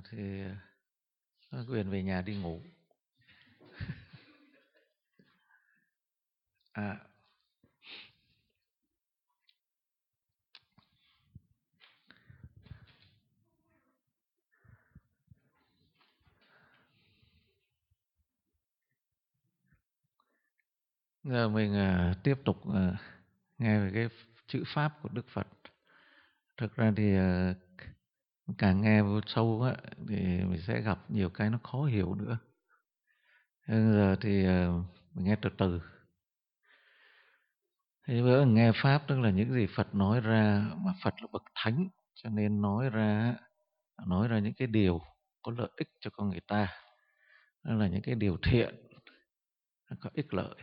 thì có quyền về nhà đi ngủ. Giờ mình tiếp tục nghe về cái chữ pháp của Đức Phật. Thực ra thì càng nghe vô sâu á, thì mình sẽ gặp nhiều cái nó khó hiểu nữa. Nên giờ thì mình nghe từ từ. Thế bữa nghe pháp tức là những gì Phật nói ra, mà Phật là bậc thánh, cho nên nói ra những cái điều có lợi ích cho con người ta, đó là những cái điều thiện, có ích lợi,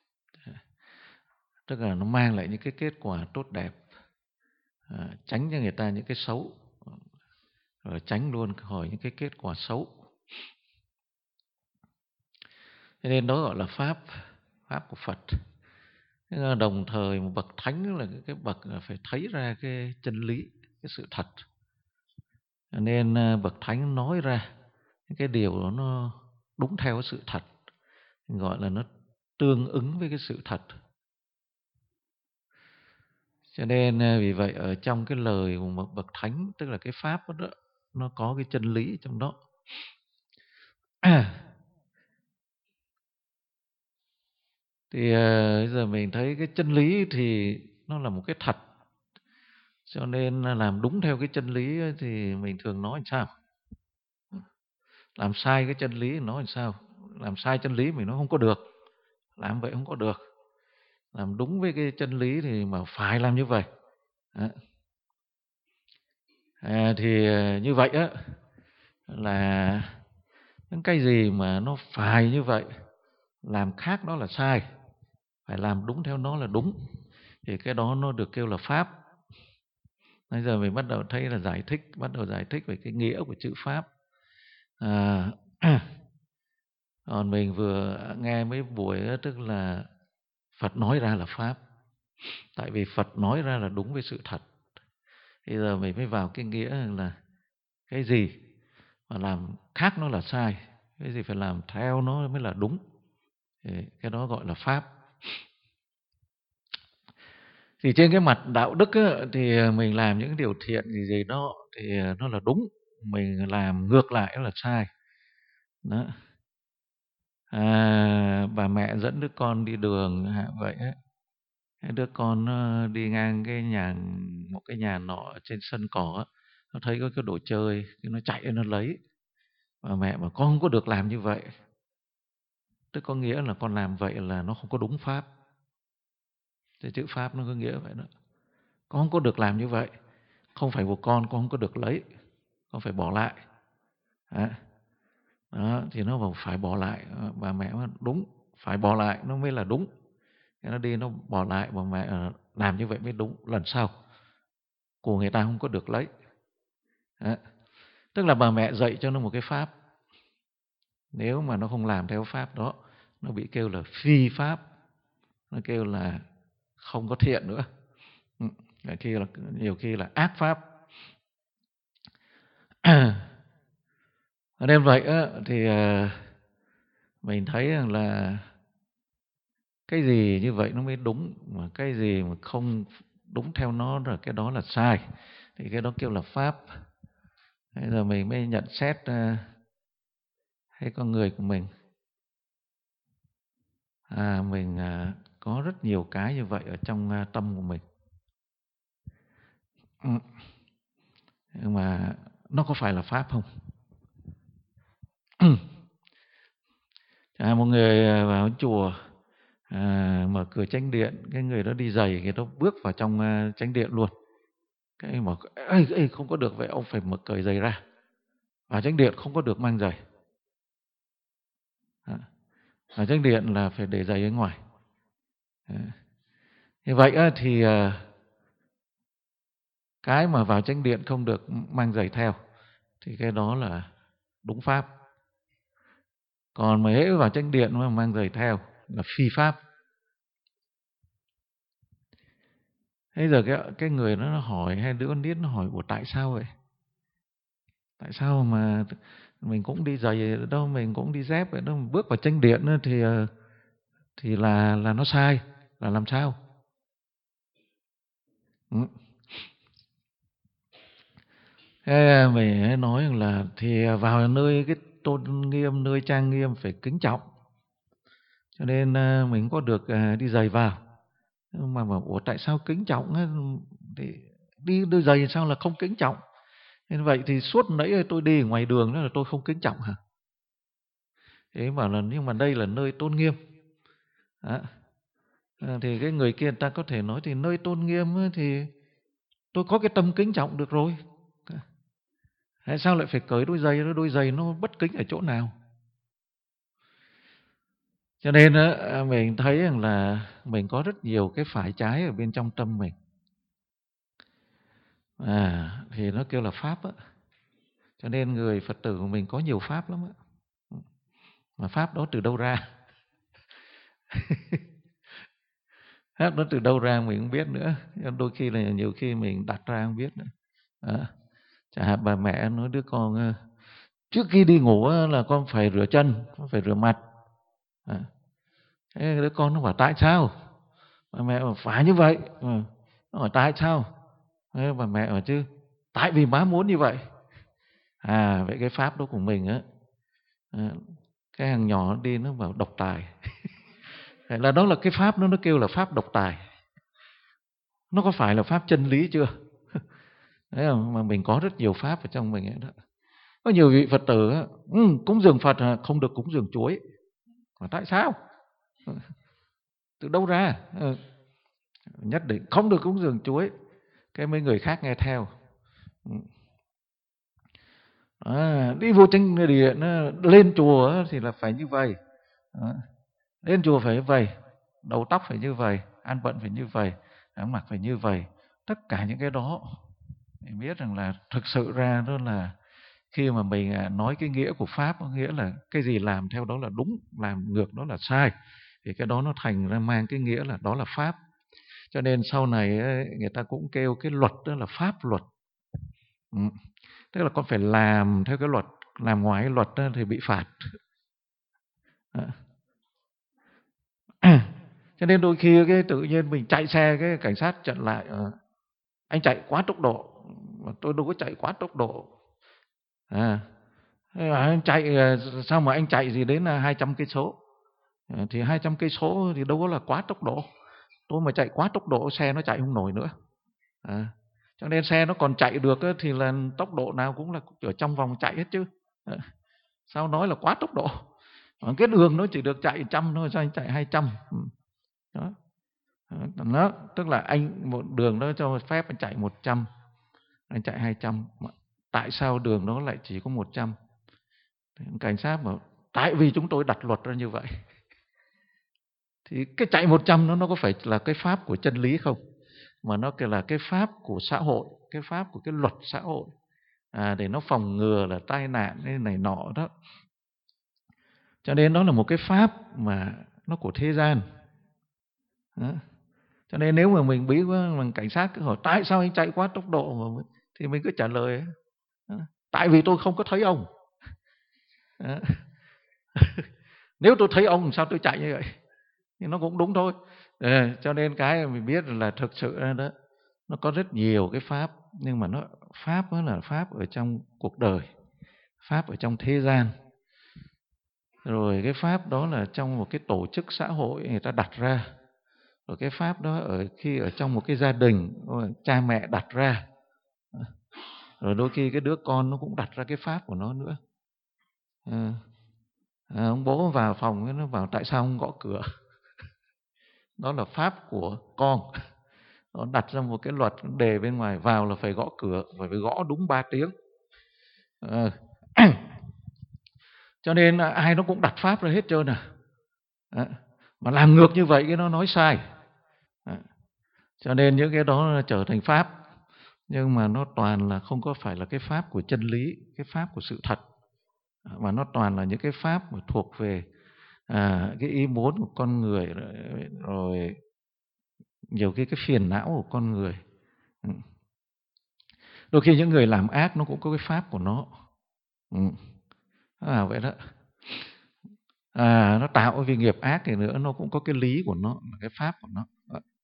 tức là nó mang lại những cái kết quả tốt đẹp, tránh cho người ta những cái xấu, rồi tránh luôn khỏi những cái kết quả xấu. Cho nên đó gọi là pháp của Phật. Đồng thời một bậc thánh là cái bậc phải thấy ra cái chân lý, cái sự thật. Cho nên bậc thánh nói ra những cái điều đó nó đúng theo cái sự thật, gọi là nó tương ứng với cái sự thật. Cho nên vì vậy ở trong cái lời của một bậc thánh, tức là cái pháp đó, nó có cái chân lý trong đó. Thì bây giờ mình thấy cái chân lý thì nó là một cái thật, cho nên làm đúng theo cái chân lý thì mình thường nói làm sao? Làm sai cái chân lý nói làm sao? Làm sai chân lý mình nói không có được, làm vậy không có được. Làm đúng với cái chân lý thì mà phải làm như vậy. Thì như vậy á, là những cái gì mà nó phải như vậy, làm khác nó là sai, phải làm đúng theo nó là đúng, thì cái đó nó được kêu là pháp. Bây giờ mình bắt đầu thấy là bắt đầu giải thích về cái nghĩa của chữ pháp. Còn mình vừa nghe mấy buổi đó, tức là Phật nói ra là pháp, tại vì Phật nói ra là đúng với sự thật. Bây giờ mình mới vào cái nghĩa là cái gì mà làm khác nó là sai, cái gì phải làm theo nó mới là đúng, thì cái đó gọi là pháp. Thì trên cái mặt đạo đức á, thì mình làm những điều thiện gì đó thì nó là đúng, mình làm ngược lại là sai. Đó. Bà mẹ dẫn đứa con đi đường vậy á, đứa con nó đi ngang một cái nhà nọ trên sân cỏ á, nó thấy có cái đồ chơi, nó chạy nó lấy. Bà mẹ bảo con không có được làm như vậy, tức có nghĩa là con làm vậy là nó không có đúng pháp. Cái chữ pháp nó có nghĩa vậy đó. Con không có được làm như vậy, không phải của con không có được lấy, con phải bỏ lại. Đó, thì nó bảo phải bỏ lại. Bà mẹ nói đúng, phải bỏ lại nó mới là đúng. Nó đi nó bỏ lại, bà mẹ làm như vậy mới đúng, lần sau của người ta không có được lấy. Đó. Tức là bà mẹ dạy cho nó một cái pháp, nếu mà nó không làm theo pháp đó, nó bị kêu là phi pháp, nó kêu là không có thiện nữa, nhiều khi là ác pháp. Nên vậy thì mình thấy rằng là cái gì như vậy nó mới đúng, mà cái gì mà không đúng theo nó rồi cái đó là sai, thì cái đó kêu là pháp. Bây giờ mình mới nhận xét cái con người của mình. Mình có rất nhiều cái như vậy ở trong tâm của mình. Nhưng mà nó có phải là pháp không? Một người vào chùa, mở cửa chánh điện, cái người đó đi giày, người đó bước vào trong chánh điện luôn. Cái mà ê, không có được vậy, ông phải mở cởi giày ra. Vào chánh điện không có được mang giày. Vào chánh điện là phải để giày ở ngoài. Như vậy thì cái mà vào chánh điện không được mang giày theo thì cái đó là đúng pháp. Còn mà hễ vào chánh điện mà mang giày theo là phi pháp. Thế giờ cái người nó hỏi, hay đứa con nít nó hỏi, tại sao vậy? Tại sao mà mình cũng đi giày ở đâu, mình cũng đi dép ở đâu, bước vào tranh điện thì là nó sai, là làm sao? Ừ. Thế mình nói rằng là thì vào nơi cái tôn nghiêm, nơi trang nghiêm phải kính trọng, cho nên mình có được đi giày vào. Mà bảo ủa tại sao kính trọng á, thì đi đôi giày sao là không kính trọng? Nên vậy thì suốt nãy tôi đi ngoài đường đó là tôi không kính trọng hả? Thế bảo là nhưng mà đây là nơi tôn nghiêm. Đó. Thì cái người kia người ta có thể nói thì nơi tôn nghiêm ấy, thì tôi có cái tâm kính trọng được rồi. Tại sao lại phải cởi đôi giày? Đôi giày nó bất kính ở chỗ nào? Cho nên á, mình thấy rằng là mình có rất nhiều cái phải trái ở bên trong tâm mình. Thì nó kêu là pháp á. Cho nên người Phật tử của mình có nhiều pháp lắm á. Mà pháp đó từ đâu ra? Pháp đó từ đâu ra mình không biết nữa. Đôi khi là nhiều khi mình đặt ra không biết nữa. Đó. Chả hạn bà mẹ nói đứa con trước khi đi ngủ là con phải rửa chân, con phải rửa mặt. Thế đứa con nó bảo tại sao? Bà mẹ bảo phải như vậy. Nó hỏi tại sao? Thế bà mẹ bảo chứ tại vì má muốn như vậy. Vậy cái pháp đó của mình á, cái thằng nhỏ nó đi nó bảo độc tài. Vậy là đó là cái pháp nó kêu là pháp độc tài. Nó có phải là pháp chân lý chưa? Đấy không? Mà mình có rất nhiều pháp ở trong mình ấy đó. Có nhiều vị Phật tử á, cúng dường Phật không được cúng dường chuối. Mà tại sao? Từ đâu ra? Nhất định không được cúng dường chuối. Cái mấy người khác nghe theo. Đi vô tranh điện, lên chùa thì là phải như vậy. Lên chùa phải như vậy, đầu tóc phải như vậy, ăn bận phải như vậy, ăn mặc phải như vậy. Tất cả những cái đó mình biết rằng là thực sự ra đó là khi mà mình nói cái nghĩa của pháp, có nghĩa là cái gì làm theo đó là đúng, làm ngược đó là sai, thì cái đó nó thành ra mang cái nghĩa là đó là pháp. Cho nên sau này người ta cũng kêu cái luật đó là pháp luật. Tức là con phải làm theo cái luật, làm ngoài cái luật đó thì bị phạt. Cho nên đôi khi cái tự nhiên mình chạy xe, cái cảnh sát chặn lại, anh chạy quá tốc độ. Mà tôi đâu có chạy quá tốc độ. Anh chạy sao mà anh chạy gì đến 200 cây số? Thì 200 cây số thì đâu có là quá tốc độ. Tôi mà chạy quá tốc độ xe nó chạy không nổi nữa. Cho nên xe nó còn chạy được thì là tốc độ nào cũng là ở trong vòng chạy hết chứ. Sao nói là quá tốc độ? Cái đường nó chỉ được chạy 100 thôi, sao anh chạy 200? Đó. Đó, tức là anh một đường đó cho phép anh chạy 100, anh chạy 200. Tại sao đường đó lại chỉ có 100? Cảnh sát bảo tại vì chúng tôi đặt luật ra như vậy. Thì cái chạy 100 nó có phải là cái pháp của chân lý không? Mà nó là cái pháp của xã hội, cái pháp của cái luật xã hội. Để nó phòng ngừa là tai nạn này nọ đó. Cho nên đó là một cái pháp mà nó của thế gian. Đó. Cho nên nếu mà mình bí quá, mà cảnh sát cứ hỏi tại sao anh chạy quá tốc độ, thì mình cứ trả lời tại vì tôi không có thấy ông. Nếu tôi thấy ông sao tôi chạy như vậy? thì nó cũng đúng thôi. Cho nên cái mình biết là thực sự đó, nó có rất nhiều cái pháp, nhưng mà nó pháp đó là pháp ở trong cuộc đời, pháp ở trong thế gian, rồi cái pháp đó là trong một cái tổ chức xã hội người ta đặt ra, rồi cái pháp đó khi ở trong một cái gia đình cha mẹ đặt ra, rồi đôi khi cái đứa con nó cũng đặt ra cái pháp của nó nữa. Ông bố vào phòng nó bảo tại sao không gõ cửa? Đó là pháp của con. Nó đặt ra một cái luật đề bên ngoài, vào là phải gõ cửa, phải gõ đúng 3 tiếng. Cho nên ai nó cũng đặt pháp ra hết trơn mà làm ngược như vậy cái nó nói sai. Cho nên những cái đó nó trở thành pháp, nhưng mà nó toàn là không có phải là cái pháp của chân lý, cái pháp của sự thật, mà nó toàn là những cái pháp mà thuộc về cái ý muốn của con người, rồi nhiều cái phiền não của con người. Đôi khi những người làm ác nó cũng có cái pháp của nó. Ừ. Vậy đó. Nó tạo cái vì nghiệp ác thì nữa, nó cũng có cái lý của nó, cái pháp của nó.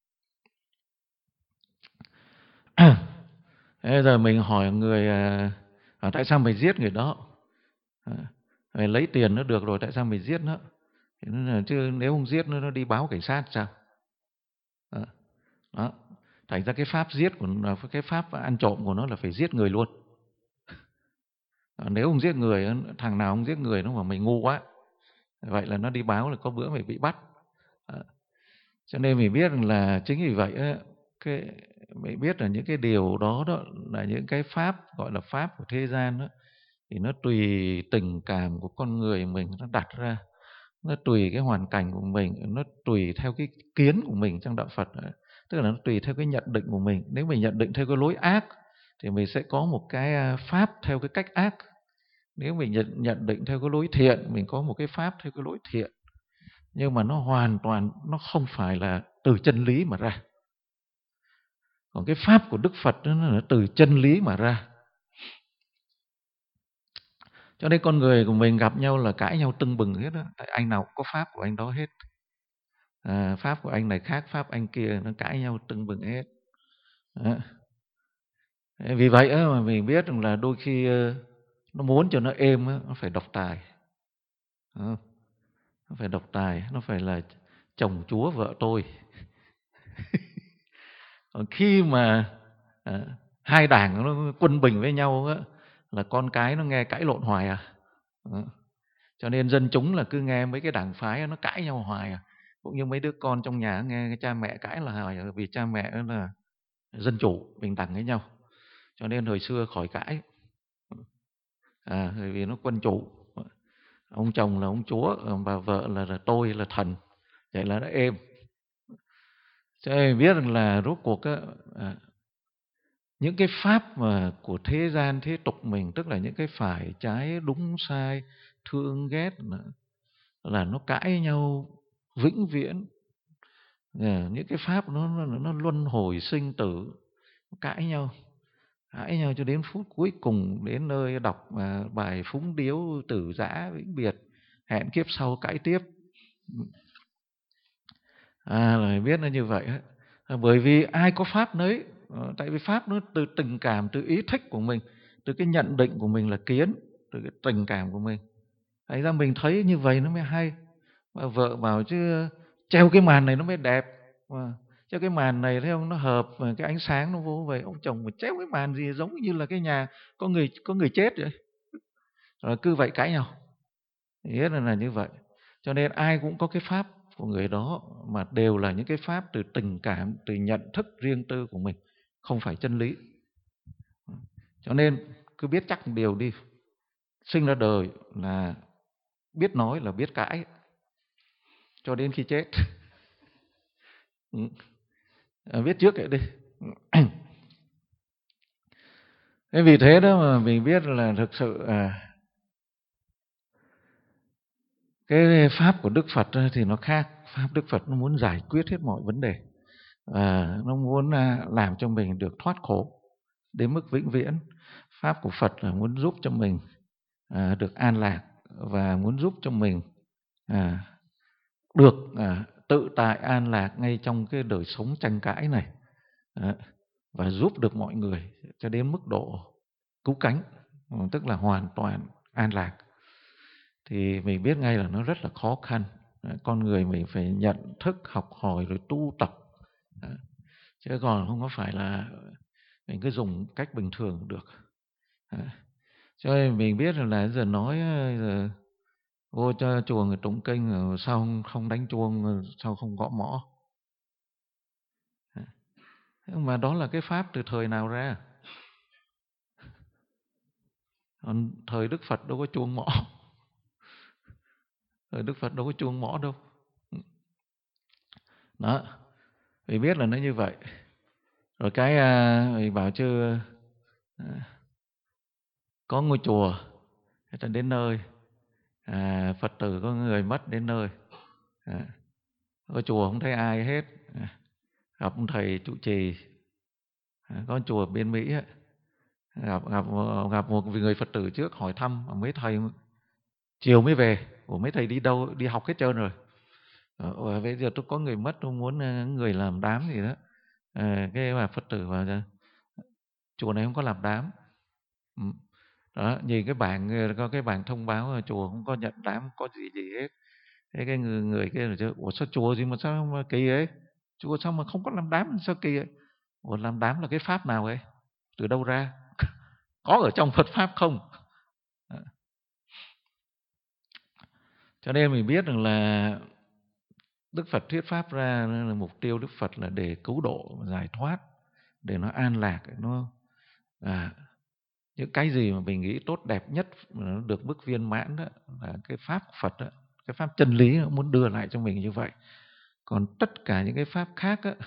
Thế giờ mình hỏi người tại sao mày giết người đó? Mày lấy tiền nó được rồi, tại sao mày giết nó? Thì nó là, chứ nếu không giết nó đi báo cảnh sát sao? Đó. Đó. Thành ra cái pháp giết của nó, cái pháp ăn trộm của nó là phải giết người luôn. Nếu không giết người, thằng nào không giết người nó mà mày ngu quá. Vậy là nó đi báo là có bữa mày bị bắt. Đó. Cho nên mình biết là chính vì vậy mình biết là những cái điều đó đó là những cái pháp gọi là pháp của thế gian đó, thì nó tùy tình cảm của con người mình nó đặt ra, nó tùy cái hoàn cảnh của mình, nó tùy theo cái kiến của mình trong đạo Phật. Tức là nó tùy theo cái nhận định của mình. Nếu mình nhận định theo cái lối ác thì mình sẽ có một cái pháp theo cái cách ác. Nếu mình nhận định theo cái lối thiện, mình có một cái pháp theo cái lối thiện. Nhưng mà nó hoàn toàn nó không phải là từ chân lý mà ra. Còn cái pháp của Đức Phật đó, nó là từ chân lý mà ra. Cho nên con người của mình gặp nhau là cãi nhau tưng bừng hết đó. Tại anh nào cũng có pháp của anh đó hết. Pháp của anh này khác pháp anh kia, nó cãi nhau tưng bừng hết. Đó. Vì vậy mà mình biết rằng là đôi khi nó muốn cho nó êm, nó phải độc tài. Nó phải độc tài, nó phải là chồng chúa vợ tôi. Còn khi mà hai đảng nó quân bình với nhau á, là con cái nó nghe cãi lộn hoài à. Đó. Cho nên dân chúng là cứ nghe mấy cái đảng phái nó cãi nhau hoài à. Cũng như mấy đứa con trong nhà nghe cha mẹ cãi là hoài à, vì cha mẹ là dân chủ bình đẳng với nhau. Cho nên hồi xưa khỏi cãi. Bởi vì nó quân chủ. Ông chồng là ông chúa, bà vợ là tôi là thần. Vậy là nó êm. Cho nên biết rằng là rốt cuộc những cái pháp mà của thế gian thế tục mình, tức là những cái phải trái đúng sai, thương ghét là nó cãi nhau vĩnh viễn. Những cái pháp nó luân hồi sinh tử, cãi nhau cho đến phút cuối cùng, đến nơi đọc bài phúng điếu tử giã vĩnh biệt, hẹn kiếp sau cãi tiếp. Là biết nó như vậy. Bởi vì ai có pháp nấy. Tại vì pháp nó từ tình cảm, từ ý thích của mình, từ cái nhận định của mình là kiến, từ cái tình cảm của mình. Thành ra mình thấy như vậy nó mới hay. Và vợ bảo chứ treo cái màn này nó mới đẹp. Treo cái màn này thấy không, nó hợp, cái ánh sáng nó vô vậy. Ông chồng mà treo cái màn gì giống như là cái nhà có người chết vậy. Rồi cứ vậy cãi nhau. Nghĩa là như vậy. Cho nên ai cũng có cái pháp của người đó, mà đều là những cái pháp từ tình cảm, từ nhận thức riêng tư của mình, không phải chân lý. Cho nên cứ biết chắc một điều đi, sinh ra đời là biết nói là biết cãi cho đến khi chết. Biết trước vậy đi. Thế vì thế đó mà mình biết là thực sự cái pháp của Đức Phật thì nó khác. Pháp Đức Phật nó muốn giải quyết hết mọi vấn đề, nó muốn làm cho mình được thoát khổ đến mức vĩnh viễn. Pháp của Phật là muốn giúp cho mình được an lạc, và muốn giúp cho mình được tự tại an lạc ngay trong cái đời sống tranh cãi này, và giúp được mọi người cho đến mức độ cứu cánh, tức là hoàn toàn an lạc. Thì mình biết ngay là nó rất là khó khăn. Con người mình phải nhận thức, học hỏi rồi tu tập, chứ còn không có phải là mình cứ dùng cách bình thường được. Cho nên mình biết là giờ nói giờ vô cho chùa người tụng kinh, sao không đánh chuông, sao không gõ mõ. Nhưng mà đó là cái pháp từ thời nào ra? Còn thời Đức Phật đâu có chuông mõ. Thời Đức Phật đâu có chuông mõ đâu. Đó, mình biết là nó như vậy. Rồi cái mình bảo chứ có ngôi chùa, người ta đến nơi, Phật tử có người mất đến nơi, ở chùa không thấy ai hết, gặp ông thầy trụ trì, có chùa bên Mỹ gặp một người Phật tử trước hỏi thăm mấy thầy, chiều mới về. Ủa mấy thầy đi đâu, đi học hết trơn rồi. Bây giờ tôi có người mất, tôi muốn người làm đám gì đó. Cái bà Phật tử bảo là chùa này không có làm đám. Ừ. Đó, nhìn cái bảng, có cái bảng thông báo là chùa không có nhận đám, không có gì hết. Thế cái người kia là chứ, ủa sao chùa gì mà sao mà kỳ ấy, chùa sao mà không có làm đám, sao kỳ ấy. Ủa làm đám là cái pháp nào ấy, từ đâu ra, có ở trong Phật pháp không? Cho nên mình biết rằng là Đức Phật thuyết pháp ra là mục tiêu Đức Phật là để cứu độ, giải thoát, để nó an lạc, nó những cái gì mà mình nghĩ tốt đẹp nhất mà nó được mức viên mãn đó là cái pháp Phật đó, cái pháp chân lý nó muốn đưa lại cho mình như vậy. Còn tất cả những cái pháp khác đó,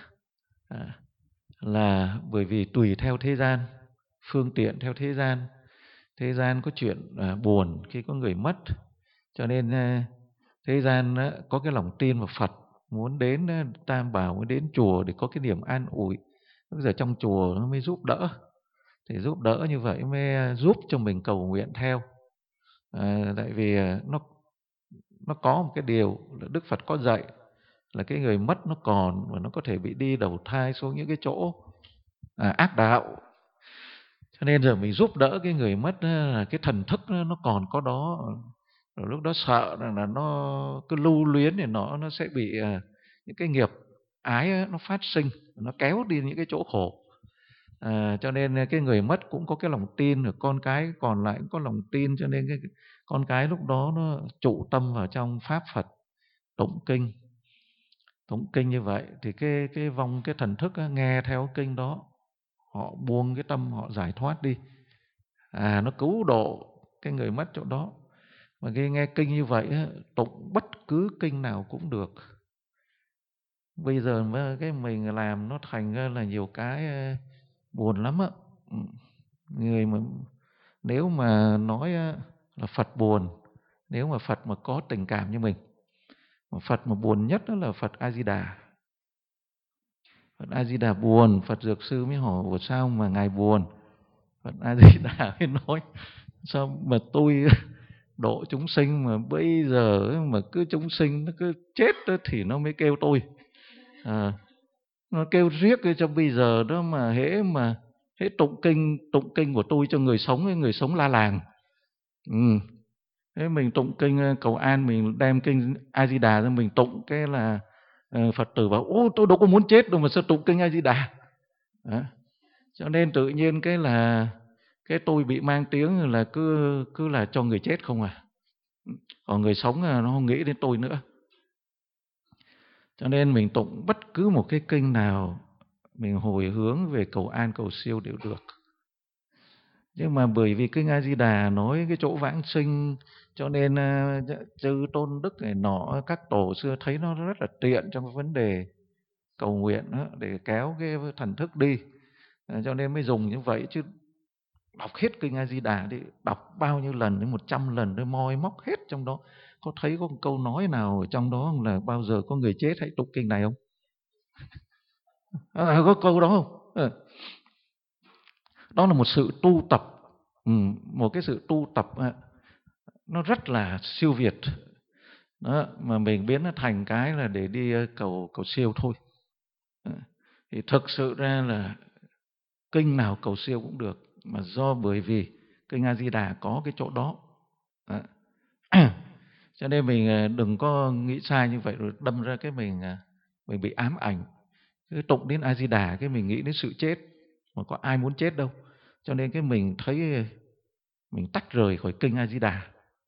là bởi vì tùy theo thế gian, phương tiện theo thế gian có chuyện buồn khi có người mất, cho nên thế gian có cái lòng tin vào Phật, muốn đến Tam Bảo, muốn đến chùa để có cái niềm an ủi. Bây giờ trong chùa nó mới giúp đỡ, thì giúp đỡ như vậy mới giúp cho mình cầu nguyện theo. Tại vì nó có một cái điều là Đức Phật có dạy là cái người mất nó còn, và nó có thể bị đi đầu thai xuống những cái chỗ ác đạo. Cho nên giờ mình giúp đỡ cái người mất là cái thần thức nó còn có đó. Rồi lúc đó sợ là nó cứ lưu luyến thì nó sẽ bị những cái nghiệp ái nó phát sinh, nó kéo đi những cái chỗ khổ. Cho nên cái người mất cũng có cái lòng tin, rồi con cái còn lại cũng có lòng tin, cho nên cái con cái lúc đó nó trụ tâm vào trong pháp Phật, tụng kinh như vậy thì cái vong, cái thần thức nghe theo kinh đó, họ buông cái tâm, họ giải thoát đi, nó cứu độ cái người mất chỗ đó. Mà khi nghe kinh như vậy tụng bất cứ kinh nào cũng được. Bây giờ cái mình làm nó thành ra là nhiều cái buồn lắm á. Người mà nếu mà nói là Phật buồn, nếu mà Phật mà có tình cảm như mình, mà Phật mà buồn nhất đó là Phật A Di Đà. Phật A Di Đà buồn, Phật Dược Sư mới hỏi ủa sao mà ngài buồn. Phật A Di Đà mới nói sao mà tôi độ chúng sinh mà bây giờ mà cứ chúng sinh nó cứ chết thì nó mới kêu tôi. Nó kêu riết cho bây giờ đó mà hễ tụng kinh của tôi cho người sống la làng. Thế mình tụng kinh cầu an, mình đem kinh A Di Đà ra mình tụng, cái là Phật tử bảo ô tôi đâu có muốn chết đâu mà sao tụng kinh A Di Đà. Cho nên tự nhiên cái tôi bị mang tiếng là cứ là cho người chết không à. Còn người sống nó không nghĩ đến tôi nữa. Cho nên mình tụng bất cứ một cái kinh nào, mình hồi hướng về cầu an cầu siêu đều được. Nhưng mà bởi vì kinh A Di Đà nói cái chỗ vãng sinh, cho nên chư tôn đức này nọ, các tổ xưa thấy nó rất là tiện trong cái vấn đề cầu nguyện đó, để kéo cái thần thức đi. Cho nên mới dùng như vậy, chứ đọc hết kinh A Di Đà đi, đọc bao nhiêu lần đến 100 lần để moi móc hết trong đó. Có thấy có một câu nói nào ở trong đó là bao giờ có người chết hãy tụng kinh này không? Có câu đó không? Đó là một sự tu tập, một cái sự tu tập nó rất là siêu việt đó, mà mình biến nó thành cái là để đi cầu siêu thôi. Thì thực sự ra là kinh nào cầu siêu cũng được, mà bởi vì kinh A Di Đà có cái chỗ đó. Cho nên mình đừng có nghĩ sai như vậy rồi đâm ra cái mình bị ám ảnh. Cứ tụng đến A Di Đà cái mình nghĩ đến sự chết, mà có ai muốn chết đâu. Cho nên cái mình thấy mình tách rời khỏi kinh A Di Đà.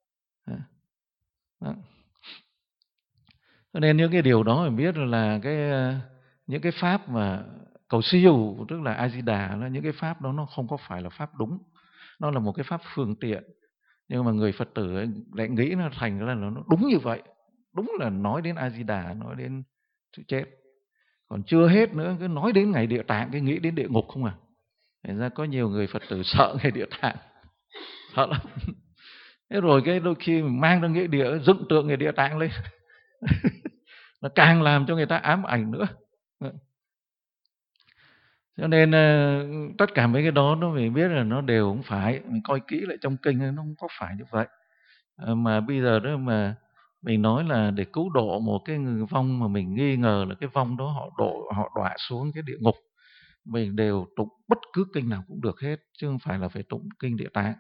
Đó. Cho nên những cái điều đó mình biết là những cái pháp mà cầu siêu, tức là A Di Đà, những cái pháp đó nó không có phải là pháp đúng, nó là một cái pháp phương tiện. Nhưng mà người Phật tử ấy lại nghĩ nó thành là nó đúng như vậy, đúng là nói đến A Di Đà, nói đến sự chết. Còn chưa hết nữa, cứ nói đến ngày Địa Tạng cái nghĩ đến địa ngục không à. Thành ra có nhiều người Phật tử sợ ngày Địa Tạng, sợ lắm. Thế rồi cái đôi khi mình mang ra nghĩa địa, dựng tượng ngày Địa Tạng lên nó càng làm cho người ta ám ảnh nữa. Cho nên tất cả mấy cái đó nó mình biết là nó đều không phải, mình coi kỹ lại trong kinh nó không có phải như vậy. Mà bây giờ đó mà mình nói là để cứu độ một cái người vong mà mình nghi ngờ là cái vong đó họ đọa xuống cái địa ngục, mình đều tụng bất cứ kinh nào cũng được hết, chứ không phải là phải tụng kinh Địa Tạng.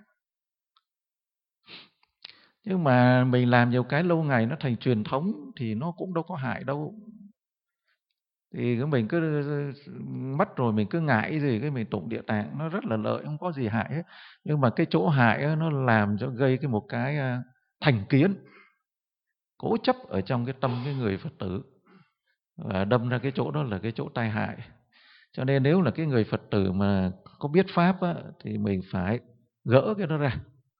Nhưng mà mình làm nhiều cái lâu ngày nó thành truyền thống thì nó cũng đâu có hại đâu. Thì cái mình cứ mất rồi mình cứ ngại gì cái mình tụng Địa Tạng, nó rất là lợi, không có gì hại hết. Nhưng mà cái chỗ hại á, nó làm cho gây cái một cái thành kiến cố chấp ở trong cái tâm cái người Phật tử, và đâm ra cái chỗ đó là cái chỗ tai hại. Cho nên nếu là cái người Phật tử mà có biết pháp á, thì mình phải gỡ cái đó ra.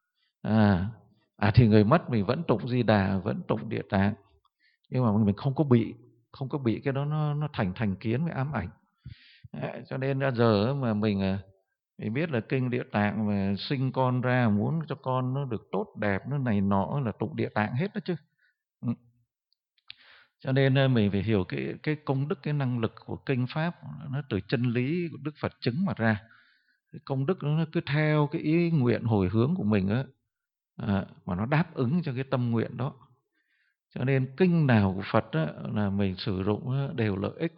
Thì người mất mình vẫn tụng Di Đà, vẫn tụng Địa Tạng, nhưng mà mình không có bị cái đó nó thành kiến với ám ảnh. Đấy, cho nên bây giờ mà mình biết là kinh Địa Tạng mà sinh con ra muốn cho con nó được tốt đẹp, nó này nọ là tụng Địa Tạng hết đó chứ. Ừ. Cho nên mình phải hiểu cái công đức, cái năng lực của kinh pháp nó từ chân lý của Đức Phật chứng mà ra. Cái công đức nó cứ theo cái ý nguyện hồi hướng của mình á, mà nó đáp ứng cho cái tâm nguyện đó. Cho nên kinh nào của Phật á, là mình sử dụng đều lợi ích.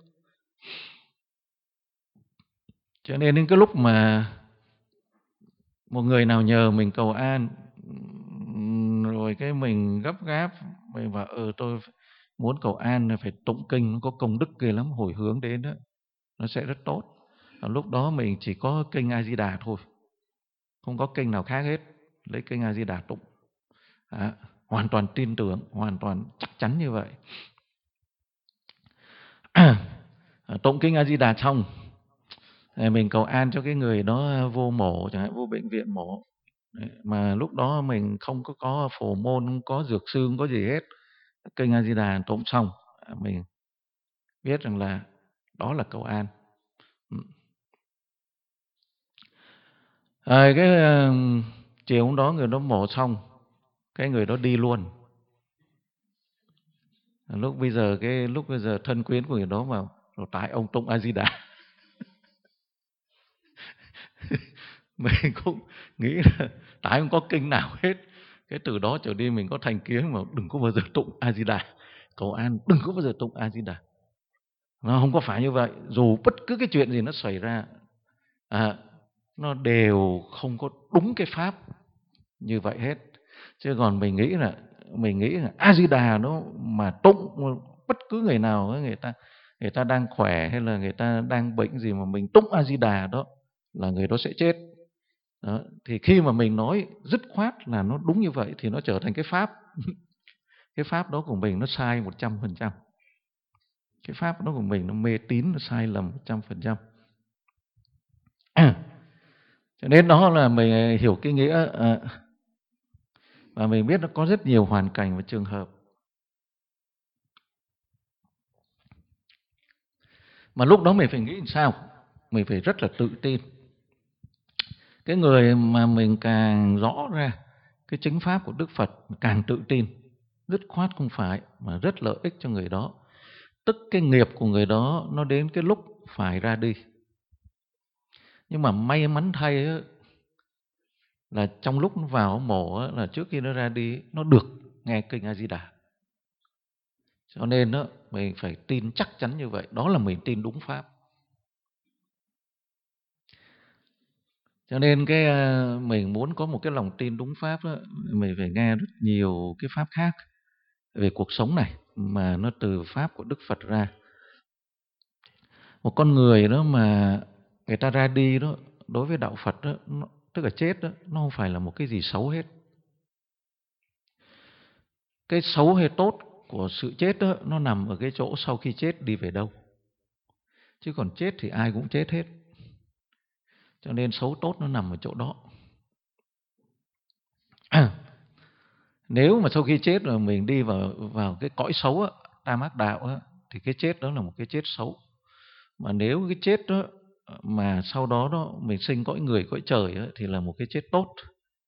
Cho nên đến cái lúc mà một người nào nhờ mình cầu an, rồi cái mình gấp gáp, mình bảo tôi muốn cầu an là phải tụng kinh, nó có công đức ghê lắm, hồi hướng đến đó, nó sẽ rất tốt. Lúc đó mình chỉ có kinh A Di Đà thôi, không có kinh nào khác hết, lấy kinh A Di Đà tụng. Hoàn toàn tin tưởng, hoàn toàn chắc chắn như vậy. Tụng kinh A Di Đà xong, mình cầu an cho cái người đó vô mổ, chẳng hạn vô bệnh viện mổ. Đấy, mà lúc đó mình không có phổ môn, không có dược sư, không có gì hết, kinh A Di Đà tụng xong, mình biết rằng là đó là cầu an. Cái chiều hôm đó người đó mổ xong, cái người đó đi luôn. Lúc bây giờ thân quyến của người đó vào rồi tại ông tụng A Di Đà. Mình cũng nghĩ là tại không có kinh nào hết. Cái từ đó trở đi mình có thành kiến mà đừng có bao giờ tụng A Di Đà. Cầu an đừng có bao giờ tụng A Di Đà. Nó không có phải như vậy. Dù bất cứ cái chuyện gì nó xảy ra, nó đều không có đúng cái pháp như vậy hết. Chứ còn mình nghĩ là A Di Đà nó mà tụng, bất cứ người nào người ta đang khỏe hay là người ta đang bệnh gì mà mình tụng A Di Đà đó là người đó sẽ chết. Đó. Thì khi mà mình nói dứt khoát là nó đúng như vậy thì nó trở thành cái pháp. Cái pháp đó của mình nó sai 100%. Cái pháp đó của mình nó mê tín, nó sai lầm 100%. Cho nên đó là mình hiểu cái nghĩa, và mình biết nó có rất nhiều hoàn cảnh và trường hợp. Mà lúc đó mình phải nghĩ làm sao? Mình phải rất là tự tin. Cái người mà mình càng rõ ra cái chính pháp của Đức Phật, càng tự tin, dứt khoát không phải, mà rất lợi ích cho người đó. Tức cái nghiệp của người đó nó đến cái lúc phải ra đi. Nhưng mà may mắn thay là trong lúc nó vào mổ là trước khi nó ra đi, nó được nghe kinh A Di Đà. Cho nên mình phải tin chắc chắn như vậy, đó là mình tin đúng pháp. Cho nên mình muốn có một cái lòng tin đúng pháp đó, mình phải nghe rất nhiều cái pháp khác về cuộc sống này mà nó từ pháp của Đức Phật ra. Một con người đó mà người ta ra đi đó, đối với đạo Phật đó, tức là chết đó, nó không phải là một cái gì xấu hết. Cái xấu hay tốt của sự chết đó, nó nằm ở cái chỗ sau khi chết đi về đâu. Chứ còn chết thì ai cũng chết hết. Cho nên xấu tốt nó nằm ở chỗ đó. Nếu mà sau khi chết rồi mình đi vào cái cõi xấu á, tam ác đạo á, thì cái chết đó là một cái chết xấu. Mà nếu cái chết đó mà sau đó mình sinh cõi người, cõi trời á, thì là một cái chết tốt.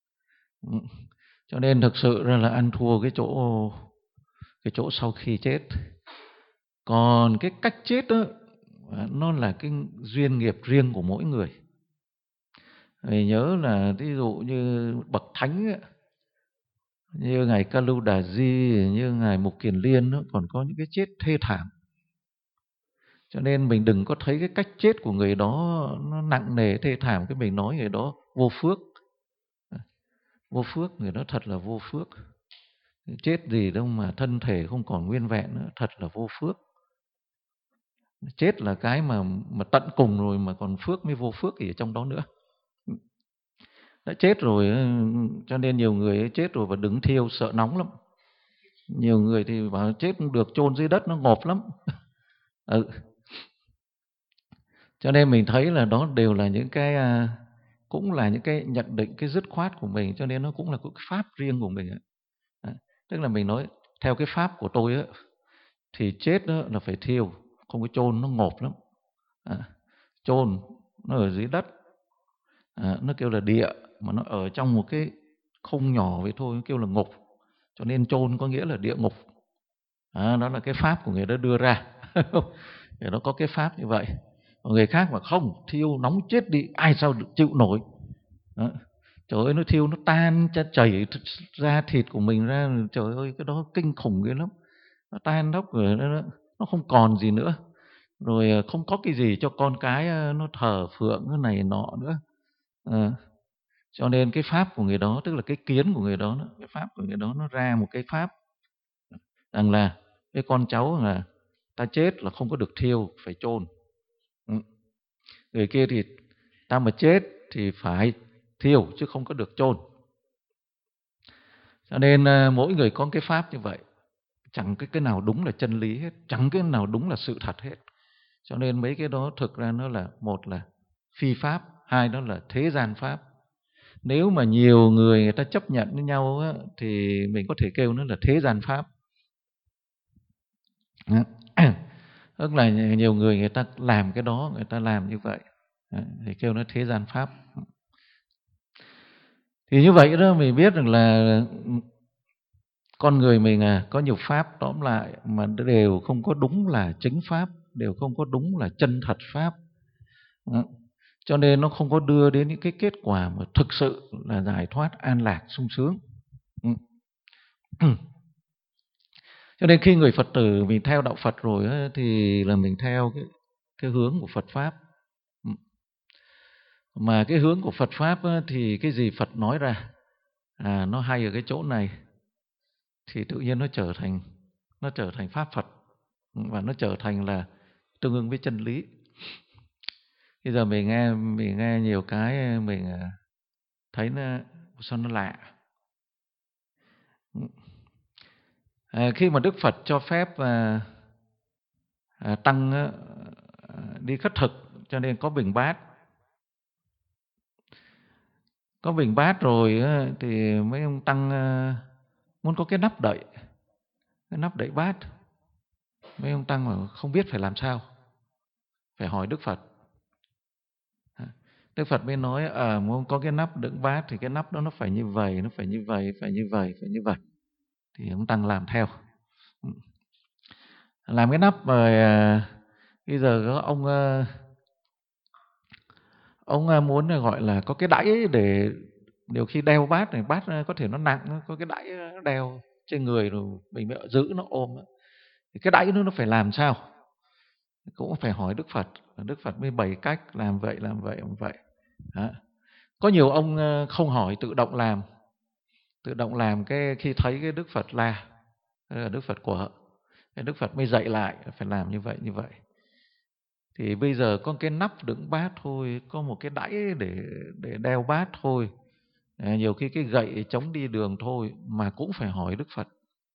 Cho nên thực sự ra là ăn thua cái chỗ sau khi chết. Còn cái cách chết đó nó là cái duyên nghiệp riêng của mỗi người. Thầy nhớ là ví dụ như bậc thánh ấy, như ngài Ca Lu Đà Di, như ngài Mục Kiền Liên, nó còn có những cái chết thê thảm. Cho nên mình đừng có thấy cái cách chết của người đó nó nặng nề thê thảm, cái mình nói người đó vô phước. Vô phước, người đó thật là vô phước. Chết gì đâu mà thân thể không còn nguyên vẹn nữa, thật là vô phước. Chết là cái mà tận cùng rồi mà còn phước mới vô phước gì ở trong đó nữa. Đã chết rồi, cho nên nhiều người chết rồi và đứng thiêu sợ nóng lắm. Nhiều người thì bảo chết không được, chôn dưới đất nó ngộp lắm. Cho nên mình thấy là đó đều là những cái cũng là những cái nhận định, cái dứt khoát của mình, cho nên nó cũng là cái pháp riêng của mình. Tức là mình nói theo cái pháp của tôi á, thì chết đó là phải thiêu, không có chôn, nó ngộp lắm. Chôn nó ở dưới đất, nó kêu là địa, mà nó ở trong một cái khung nhỏ vậy thôi, nó kêu là ngục. Cho nên chôn có nghĩa là địa ngục. Đó là cái pháp của người đó đưa ra. Để nó có cái pháp như vậy. Còn người khác mà không, thiêu nóng chết đi, ai sao được chịu nổi. Đó. Trời ơi, nó thiêu nó tan chảy ra thịt của mình ra, trời ơi cái đó kinh khủng ghê lắm. Nó tan đốc rồi nó không còn gì nữa. Rồi không có cái gì cho con cái nó thờ phượng cái này nọ nữa. Cho nên cái pháp của người đó, tức là cái kiến của người đó, cái pháp của người đó nó ra một cái pháp rằng là cái con cháu là ta chết là không có được thiêu, phải chôn. Người kia thì ta mà chết thì phải thiêu chứ không có được chôn. Cho nên mỗi người có cái pháp như vậy. Chẳng cái nào đúng là chân lý hết, chẳng cái nào đúng là sự thật hết. Cho nên mấy cái đó thực ra nó là, một là phi pháp, hai đó là thế gian pháp. Nếu mà nhiều người ta chấp nhận với nhau á, thì mình có thể kêu nó là thế gian pháp. Tức là nhiều người ta làm cái đó, người ta làm như vậy, thì kêu nó thế gian pháp. Thì như vậy đó mình biết rằng là con người mình có nhiều pháp, tóm lại mà đều không có đúng là chính pháp, đều không có đúng là chân thật pháp. Cho nên nó không có đưa đến những cái kết quả mà thực sự là giải thoát, an lạc, sung sướng. Cho nên khi người Phật tử mình theo đạo Phật rồi ấy, thì là mình theo cái hướng của Phật Pháp. Mà cái hướng của Phật Pháp ấy, thì cái gì Phật nói ra nó hay ở cái chỗ này, thì tự nhiên nó trở thành Pháp Phật, và nó trở thành là tương ứng với chân lý. Bây giờ mình nghe nhiều cái mình thấy nó sao nó lạ. Khi mà Đức Phật cho phép tăng đi khất thực, cho nên có bình bát. Có bình bát rồi thì mấy ông tăng muốn có cái nắp đậy bát. Mấy ông tăng mà không biết phải làm sao, phải hỏi Đức Phật. Đức Phật mới nói muốn có cái nắp đựng bát thì cái nắp đó nó phải như vậy, nó phải như vậy, phải như vậy, phải như vậy. Thì ông tăng làm theo. Làm cái nắp rồi bây giờ có ông muốn gọi là có cái đẫy để nhiều khi đeo bát này, bát có thể nó nặng, có cái đẫy nó đeo trên người rồi mình mới giữ nó ôm. Thì cái đẫy nó phải làm sao? Cũng phải hỏi Đức Phật. Đức Phật mới bày cách làm vậy, làm vậy, làm vậy. Đó. Có nhiều ông không hỏi, tự động làm cái khi thấy cái Đức Phật la, Đức Phật của cái Đức Phật mới dạy lại phải làm như vậy, như vậy. Thì bây giờ có cái nắp đựng bát thôi, có một cái đẫy để đeo bát thôi, nhiều khi cái gậy chống đi đường thôi mà cũng phải hỏi Đức Phật.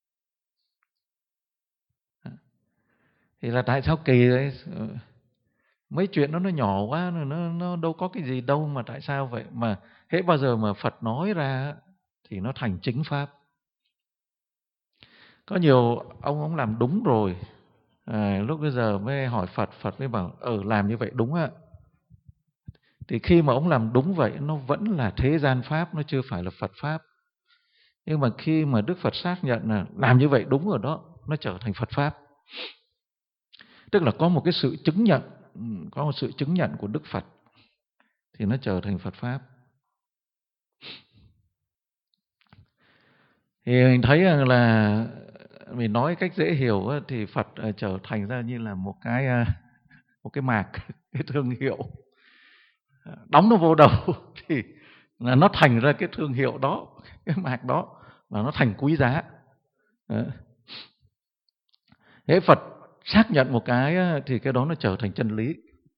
Thì là tại sao kỳ đấy? Mấy chuyện đó nó nhỏ quá, nó đâu có cái gì đâu mà tại sao vậy? Mà hễ bao giờ mà Phật nói ra thì nó thành chính pháp. Có nhiều ông làm đúng rồi, lúc bây giờ mới hỏi Phật, Phật mới bảo làm như vậy đúng ạ. Thì khi mà ông làm đúng vậy, nó vẫn là thế gian pháp, nó chưa phải là Phật pháp. Nhưng mà khi mà Đức Phật xác nhận là làm như vậy đúng rồi đó, nó trở thành Phật pháp. Tức là có một cái sự chứng nhận có một sự chứng nhận của Đức Phật thì nó trở thành Phật Pháp. Thì mình thấy rằng là mình nói cách dễ hiểu thì Phật trở thành ra như là một cái mạc, cái thương hiệu. Đóng nó vô đầu thì là nó thành ra cái thương hiệu đó, cái mạc đó, và nó thành quý giá. Thế Phật xác nhận một cái thì cái đó nó trở thành chân lý.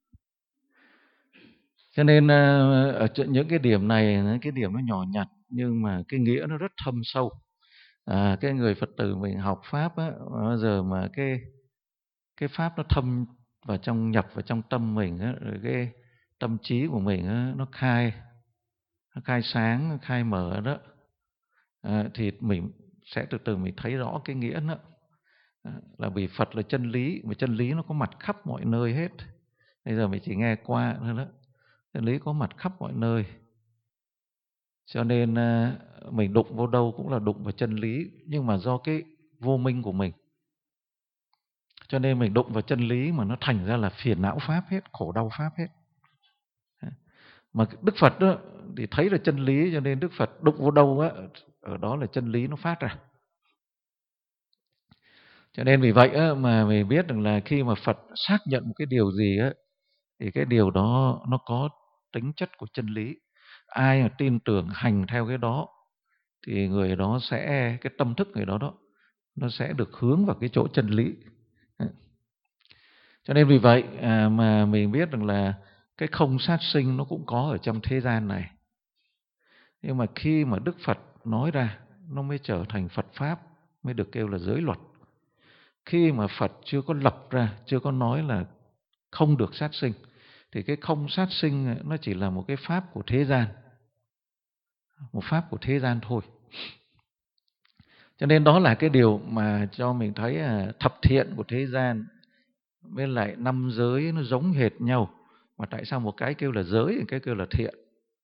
Cho nên ở những cái điểm này, cái điểm nó nhỏ nhặt nhưng mà cái nghĩa nó rất thâm sâu. Cái người Phật tử mình học Pháp á, bao giờ mà cái Pháp nó thâm vào trong, nhập vào trong tâm mình á, rồi cái tâm trí của mình á, nó khai sáng, nó khai mở đó, thì mình sẽ từ từ mình thấy rõ cái nghĩa đó. Là vì Phật là chân lý, mà chân lý nó có mặt khắp mọi nơi hết. Bây giờ mình chỉ nghe qua thôi đó. Chân lý có mặt khắp mọi nơi. Cho nên mình đụng vào đâu cũng là đụng vào chân lý, nhưng mà do cái vô minh của mình, cho nên mình đụng vào chân lý mà nó thành ra là phiền não Pháp hết, khổ đau Pháp hết. Mà Đức Phật đó, thì thấy là chân lý, cho nên Đức Phật đụng vào đâu á, ở đó là chân lý nó phát ra. Cho nên vì vậy á, mà mình biết rằng là khi mà Phật xác nhận một cái điều gì á, thì cái điều đó nó có tính chất của chân lý. Ai mà tin tưởng hành theo cái đó thì người đó sẽ, cái tâm thức người đó nó sẽ được hướng vào cái chỗ chân lý. Cho nên vì vậy mà mình biết rằng là cái không sát sinh nó cũng có ở trong thế gian này. Nhưng mà khi mà Đức Phật nói ra, nó mới trở thành Phật Pháp, mới được kêu là giới luật. Khi mà Phật chưa có lập ra, chưa có nói là không được sát sinh, thì cái không sát sinh nó chỉ là một cái pháp của thế gian, một pháp của thế gian thôi. Cho nên đó là cái điều mà cho mình thấy thập thiện của thế gian với lại năm giới nó giống hệt nhau. Mà tại sao một cái kêu là giới, một cái kêu là thiện?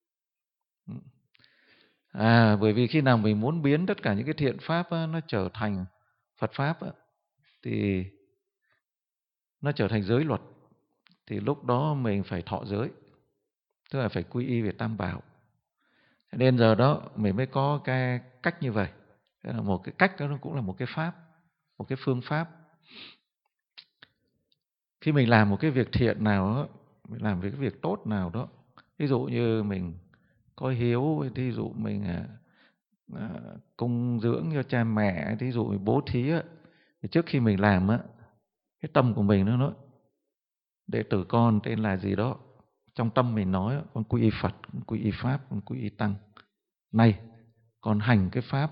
Bởi vì khi nào mình muốn biến tất cả những cái thiện pháp nó trở thành Phật Pháp thì nó trở thành giới luật, thì lúc đó mình phải thọ giới, tức là phải quy y về Tam Bảo. Nên giờ đó mình mới có cái cách như vậy. Một cái cách đó nó cũng là một cái pháp, một cái phương pháp. Khi mình làm một cái việc thiện nào đó, mình làm cái việc tốt nào đó, ví dụ như mình có hiếu, ví dụ mình cung dưỡng cho cha mẹ, ví dụ mình bố thí thì trước khi mình làm cái tâm của mình nó nói đệ tử con tên là gì đó, trong tâm mình nói con quy y Phật, con quy y Pháp, con quy y Tăng. Này, con hành cái pháp,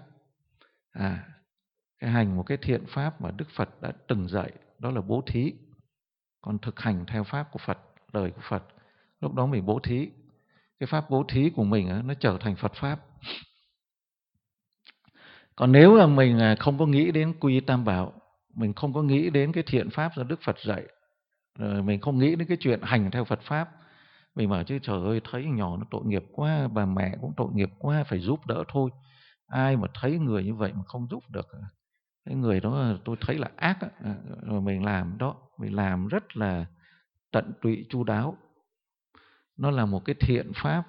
cái hành một cái thiện pháp mà Đức Phật đã từng dạy, đó là bố thí. Con thực hành theo pháp của Phật, lời của Phật. Lúc đó mình bố thí. Cái pháp bố thí của mình nó trở thành Phật Pháp. Còn nếu là mình không có nghĩ đến quy y Tam Bảo, mình không có nghĩ đến cái thiện pháp do Đức Phật dạy, rồi mình không nghĩ đến cái chuyện hành theo Phật Pháp, mình bảo chứ trời ơi, thấy nhỏ nó tội nghiệp quá, bà mẹ cũng tội nghiệp quá, phải giúp đỡ thôi. Ai mà thấy người như vậy mà không giúp được, cái người đó tôi thấy là ác, rồi mình làm đó, mình làm rất là tận tụy chu đáo. Nó là một cái thiện pháp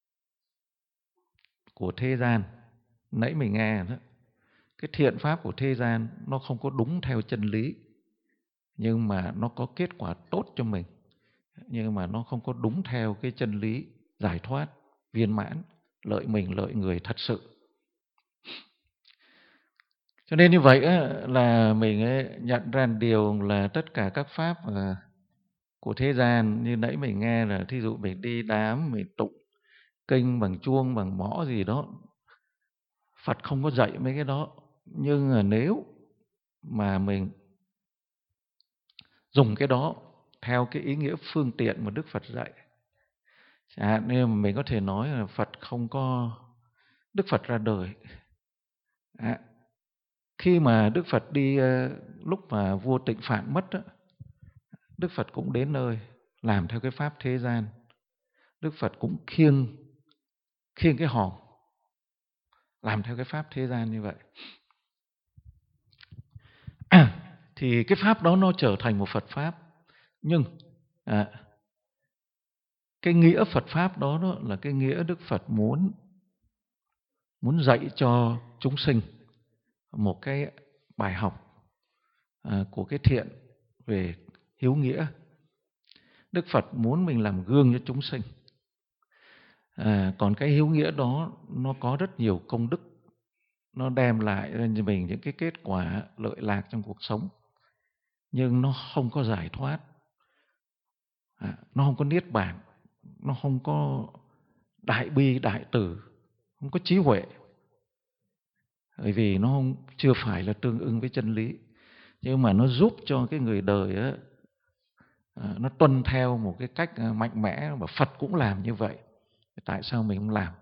của thế gian. Nãy mình nghe đó, cái thiện pháp của thế gian nó không có đúng theo chân lý, nhưng mà nó có kết quả tốt cho mình, nhưng mà nó không có đúng theo cái chân lý giải thoát, viên mãn, lợi mình, lợi người thật sự. Cho nên như vậy là mình nhận ra điều là tất cả các pháp của thế gian, như nãy mình nghe là thí dụ mình đi đám, mình tụng kinh bằng chuông, bằng mõ gì đó, Phật không có dạy mấy cái đó. Nhưng mà nếu mà mình dùng cái đó theo cái ý nghĩa phương tiện mà Đức Phật dạy, nên mà mình có thể nói là Phật không có, Đức Phật ra đời. Khi mà Đức Phật đi, lúc mà vua Tịnh Phạn mất, Đức Phật cũng đến nơi làm theo cái pháp thế gian. Đức Phật cũng khiêng cái hòm, làm theo cái pháp thế gian như vậy. Thì cái pháp đó nó trở thành một Phật Pháp. Nhưng À, cái nghĩa Phật Pháp đó là cái nghĩa Đức Phật muốn dạy cho chúng sinh một cái bài học của cái thiện về hiếu nghĩa. Đức Phật muốn mình làm gương cho chúng sinh. Còn cái hiếu nghĩa đó nó có rất nhiều công đức, nó đem lại cho mình những cái kết quả lợi lạc trong cuộc sống, nhưng nó không có giải thoát, nó không có niết bàn, nó không có đại bi đại từ, không có trí huệ, bởi vì nó chưa phải là tương ưng với chân lý. Nhưng mà nó giúp cho cái người đời á, nó tuân theo một cái cách mạnh mẽ, và Phật cũng làm như vậy, tại sao mình không làm?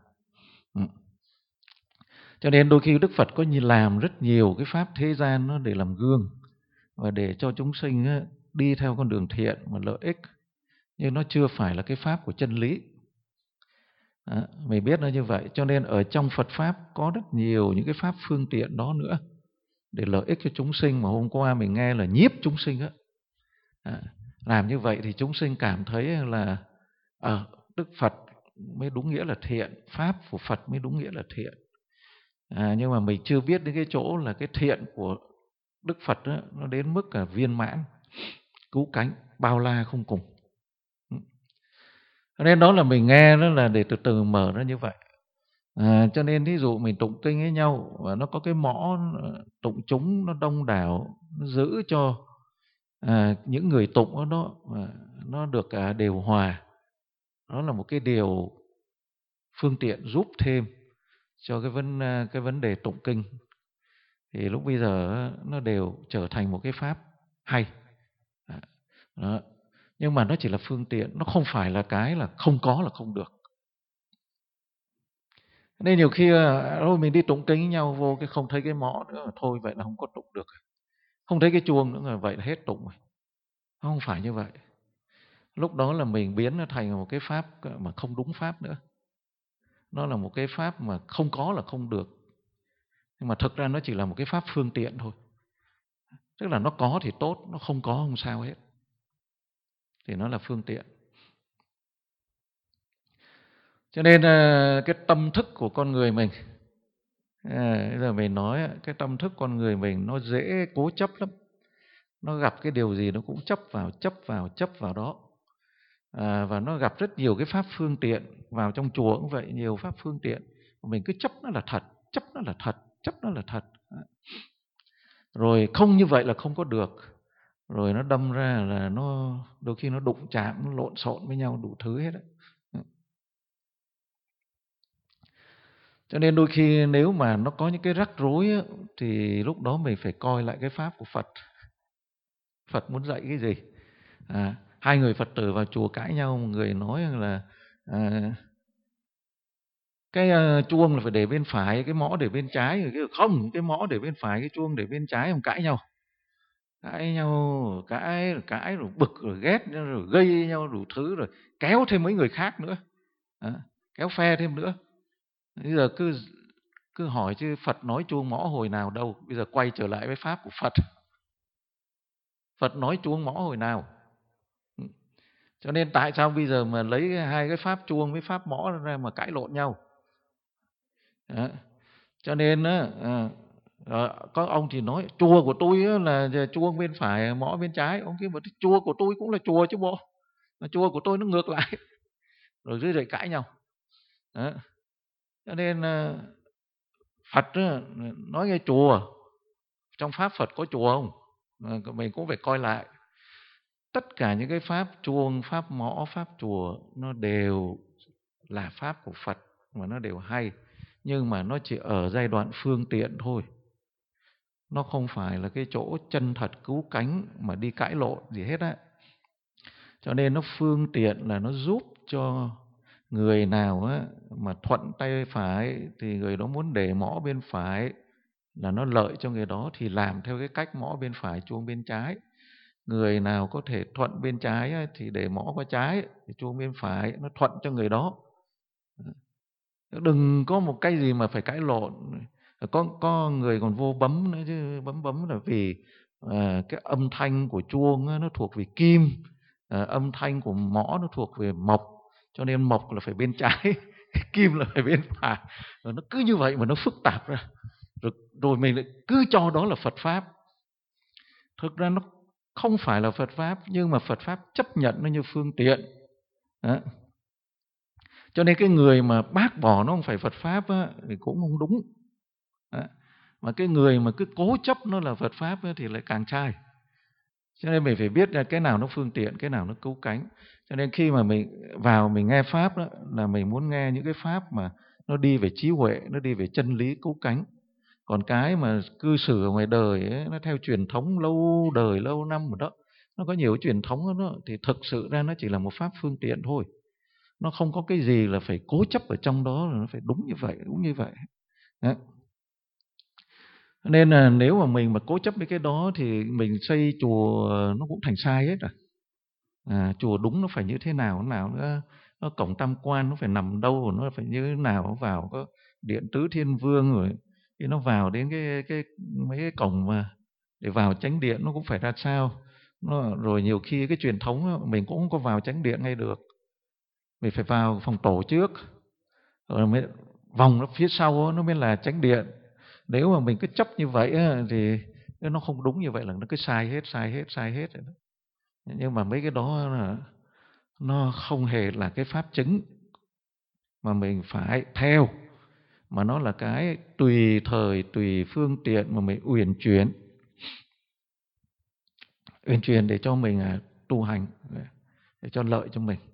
Cho nên đôi khi Đức Phật có làm rất nhiều cái pháp thế gian nó để làm gương và để cho chúng sinh á, đi theo con đường thiện và lợi ích, nhưng nó chưa phải là cái pháp của chân lý. Mình biết nó như vậy, cho nên ở trong Phật Pháp có rất nhiều những cái pháp phương tiện đó nữa để lợi ích cho chúng sinh, mà hôm qua mình nghe là nhiếp chúng sinh á. Làm như vậy thì chúng sinh cảm thấy là Đức Phật mới đúng nghĩa là thiện, pháp của Phật mới đúng nghĩa là thiện. Nhưng mà mình chưa biết đến cái chỗ là cái thiện của Đức Phật đó, nó đến mức là viên mãn, cứu cánh, bao la không cùng. Nên đó là mình nghe đó là để từ từ mở ra như vậy. Cho nên ví dụ mình tụng kinh với nhau và nó có cái mõ tụng chúng nó đông đảo, nó giữ cho những người tụng đó nó được điều hòa. Đó là một cái điều phương tiện giúp thêm cho cái vấn đề tụng kinh. Thì lúc bây giờ nó đều trở thành một cái pháp hay. Đó. Nhưng mà nó chỉ là phương tiện, nó không phải là cái là không có là không được. Nên nhiều khi thôi mình đi tụng kinh với nhau vô cái không thấy cái mõ nữa, thôi vậy là không có tụng được. Không thấy cái chuông nữa là vậy là hết tụng rồi. Không phải như vậy. Lúc đó là mình biến nó thành một cái pháp mà không đúng pháp nữa. Nó là một cái pháp mà không có là không được. Nhưng mà thực ra nó chỉ là một cái pháp phương tiện thôi. Tức là nó có thì tốt, nó không có không sao hết. Thì nó là phương tiện. Cho nên cái tâm thức của con người mình, bây giờ mình nói cái tâm thức con người mình nó dễ cố chấp lắm. Nó gặp cái điều gì nó cũng chấp vào đó. Và nó gặp rất nhiều cái pháp phương tiện. Vào trong chùa cũng vậy, nhiều pháp phương tiện. Mình cứ chấp nó là thật, chấp nó là thật, chấp nó là thật. Rồi không như vậy là không có được. Rồi nó đâm ra là nó đôi khi nó đụng chạm, nó lộn xộn với nhau đủ thứ hết đấy. Cho nên đôi khi nếu mà nó có những cái rắc rối á, thì lúc đó mình phải coi lại cái pháp của Phật. Phật muốn dạy cái gì? Hai người Phật tử vào chùa cãi nhau, một người nói là cái chuông là phải để bên phải, cái mõ để bên trái, rồi cái không, cái mõ để bên phải, cái chuông để bên trái, không cãi nhau. Cãi rồi bực rồi ghét rồi gây nhau đủ thứ, rồi kéo thêm mấy người khác nữa. Kéo phe thêm nữa. Bây giờ cứ hỏi chứ Phật nói chuông mõ hồi nào đâu. Bây giờ quay trở lại với pháp của Phật. Phật nói chuông mõ hồi nào? Cho nên tại sao bây giờ mà lấy hai cái pháp chuông với pháp mõ ra mà cãi lộn nhau? Cho nên có ông thì nói chùa của tôi là chuông bên phải, mõ bên trái. Ông kia bảo chùa của tôi cũng là chùa chứ bộ, chùa của tôi nó ngược lại. Rồi dưới đây cãi nhau. Cho nên Phật nói nghe chùa, trong pháp Phật có chùa không? Mình cũng phải coi lại. Tất cả những cái pháp chuông, pháp mõ, pháp chùa nó đều là pháp của Phật mà nó đều hay. Nhưng mà nó chỉ ở giai đoạn phương tiện thôi. Nó không phải là cái chỗ chân thật cứu cánh mà đi cãi lộn gì hết á. Cho nên nó phương tiện là nó giúp cho người nào á, mà thuận tay phải thì người đó muốn để mõ bên phải là nó lợi cho người đó thì làm theo cái cách mõ bên phải chuông bên trái. Người nào có thể thuận bên trái á, thì để mõ qua trái thì chuông bên phải nó thuận cho người đó. Đừng có một cái gì mà phải cãi lộn. Có người còn vô bấm nữa chứ, bấm là vì cái âm thanh của chuông á, nó thuộc về kim, Âm thanh của mõ nó thuộc về mộc, cho nên mộc là phải bên trái, kim là phải bên phải. Rồi nó cứ như vậy mà nó phức tạp ra. Rồi mình lại cứ cho đó là Phật Pháp. Thực ra nó không phải là Phật Pháp, nhưng mà Phật Pháp chấp nhận nó như phương tiện. Đó. Cho nên cái người mà bác bỏ nó không phải Phật Pháp á, thì cũng không đúng. Đó. Mà cái người mà cứ cố chấp nó là Phật Pháp á, thì lại càng sai. Cho nên mình phải biết là cái nào nó phương tiện, cái nào nó cứu cánh. Cho nên khi mà mình vào mình nghe Pháp đó, là mình muốn nghe những cái Pháp mà nó đi về trí huệ, nó đi về chân lý cứu cánh. Còn cái mà cư xử ở ngoài đời ấy, nó theo truyền thống lâu đời, lâu năm rồi đó. Nó có nhiều truyền thống đó, thì thực sự ra nó chỉ là một Pháp phương tiện thôi. Nó không có cái gì là phải cố chấp ở trong đó, là nó phải đúng như vậy, đúng như vậy. Đó. Nên là nếu mà mình mà cố chấp với cái đó thì mình xây chùa nó cũng thành sai hết rồi. Chùa đúng nó phải như thế nào nó cổng tam quan nó phải nằm đâu, nó phải như thế nào, nó vào có điện tứ thiên vương, rồi khi nó vào đến cái mấy cái cổng mà để vào chánh điện nó cũng phải ra sao. Rồi nhiều khi cái truyền thống đó, mình cũng không có vào chánh điện ngay được, mình phải vào phòng tổ trước, rồi mới vòng nó phía sau đó, nó mới là chánh điện. Nếu mà mình cứ chấp như vậy á, thì nó không đúng như vậy là nó cứ sai hết, sai hết, sai hết rồi đó. Nhưng mà mấy cái đó là nó không hề là cái pháp chứng mà mình phải theo, mà nó là cái tùy thời tùy phương tiện mà mình uyển chuyển để cho mình tu hành, để cho lợi cho mình.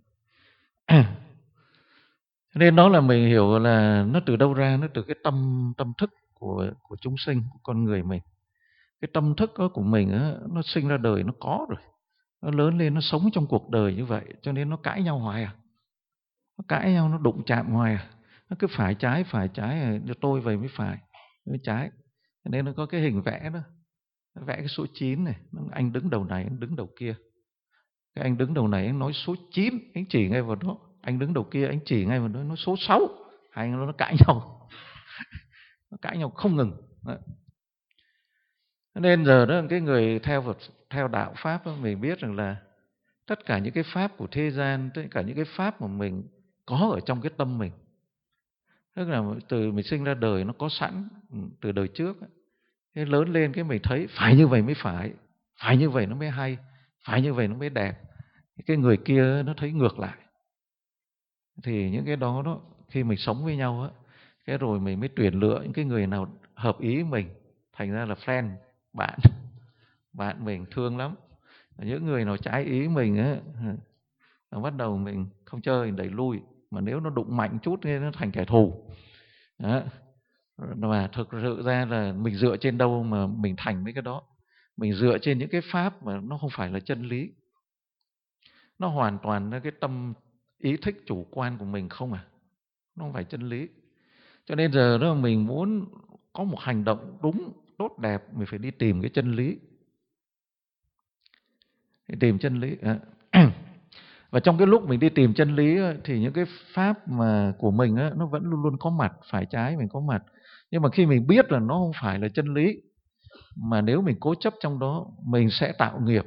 Nên đó là mình hiểu là nó từ đâu ra, nó từ cái tâm thức của chúng sinh, của con người mình. Cái tâm thức đó của mình á, nó sinh ra đời nó có rồi, nó lớn lên nó sống trong cuộc đời như vậy, cho nên nó cãi nhau hoài nó cãi nhau, nó đụng chạm hoài nó cứ phải trái, tôi vậy mới phải, mới trái. Cho nên nó có cái hình vẽ đó, nó vẽ cái số 9 này, anh đứng đầu này, anh đứng đầu kia. Cái anh đứng đầu này anh nói số 9, anh chỉ ngay vào đó. Anh đứng đầu kia anh chỉ ngay vào đó, nói số 6. Hai anh nó cãi nhau, nó cãi nhau không ngừng. Đó. Nên giờ đó cái người theo đạo Pháp đó, mình biết rằng là tất cả những cái pháp của thế gian, tất cả những cái pháp mà mình có ở trong cái tâm mình, tức là từ mình sinh ra đời nó có sẵn từ đời trước. Thế lớn lên cái mình thấy phải như vậy mới phải như vậy nó mới hay, phải như vậy nó mới đẹp. Cái người kia nó thấy ngược lại. Thì những cái đó đó, khi mình sống với nhau á, cái rồi mình mới tuyển lựa những cái người nào hợp ý mình, thành ra là friend, bạn bạn mình thương lắm. Những người nào trái ý mình á, bắt đầu mình không chơi, đẩy lui. Mà nếu nó đụng mạnh chút thì nó thành kẻ thù. Đó. Và thực sự ra là mình dựa trên đâu mà mình thành mấy cái đó? Mình dựa trên những cái pháp mà nó không phải là chân lý. Nó hoàn toàn là cái tâm ý thích chủ quan của mình không nó không phải chân lý. Cho nên giờ đó mình muốn có một hành động đúng, tốt đẹp, mình phải đi tìm cái chân lý. Đi tìm chân lý. Và trong cái lúc mình đi tìm chân lý thì những cái pháp mà của mình nó vẫn luôn luôn có mặt, phải trái mình có mặt. Nhưng mà khi mình biết là nó không phải là chân lý, mà nếu mình cố chấp trong đó, mình sẽ tạo nghiệp.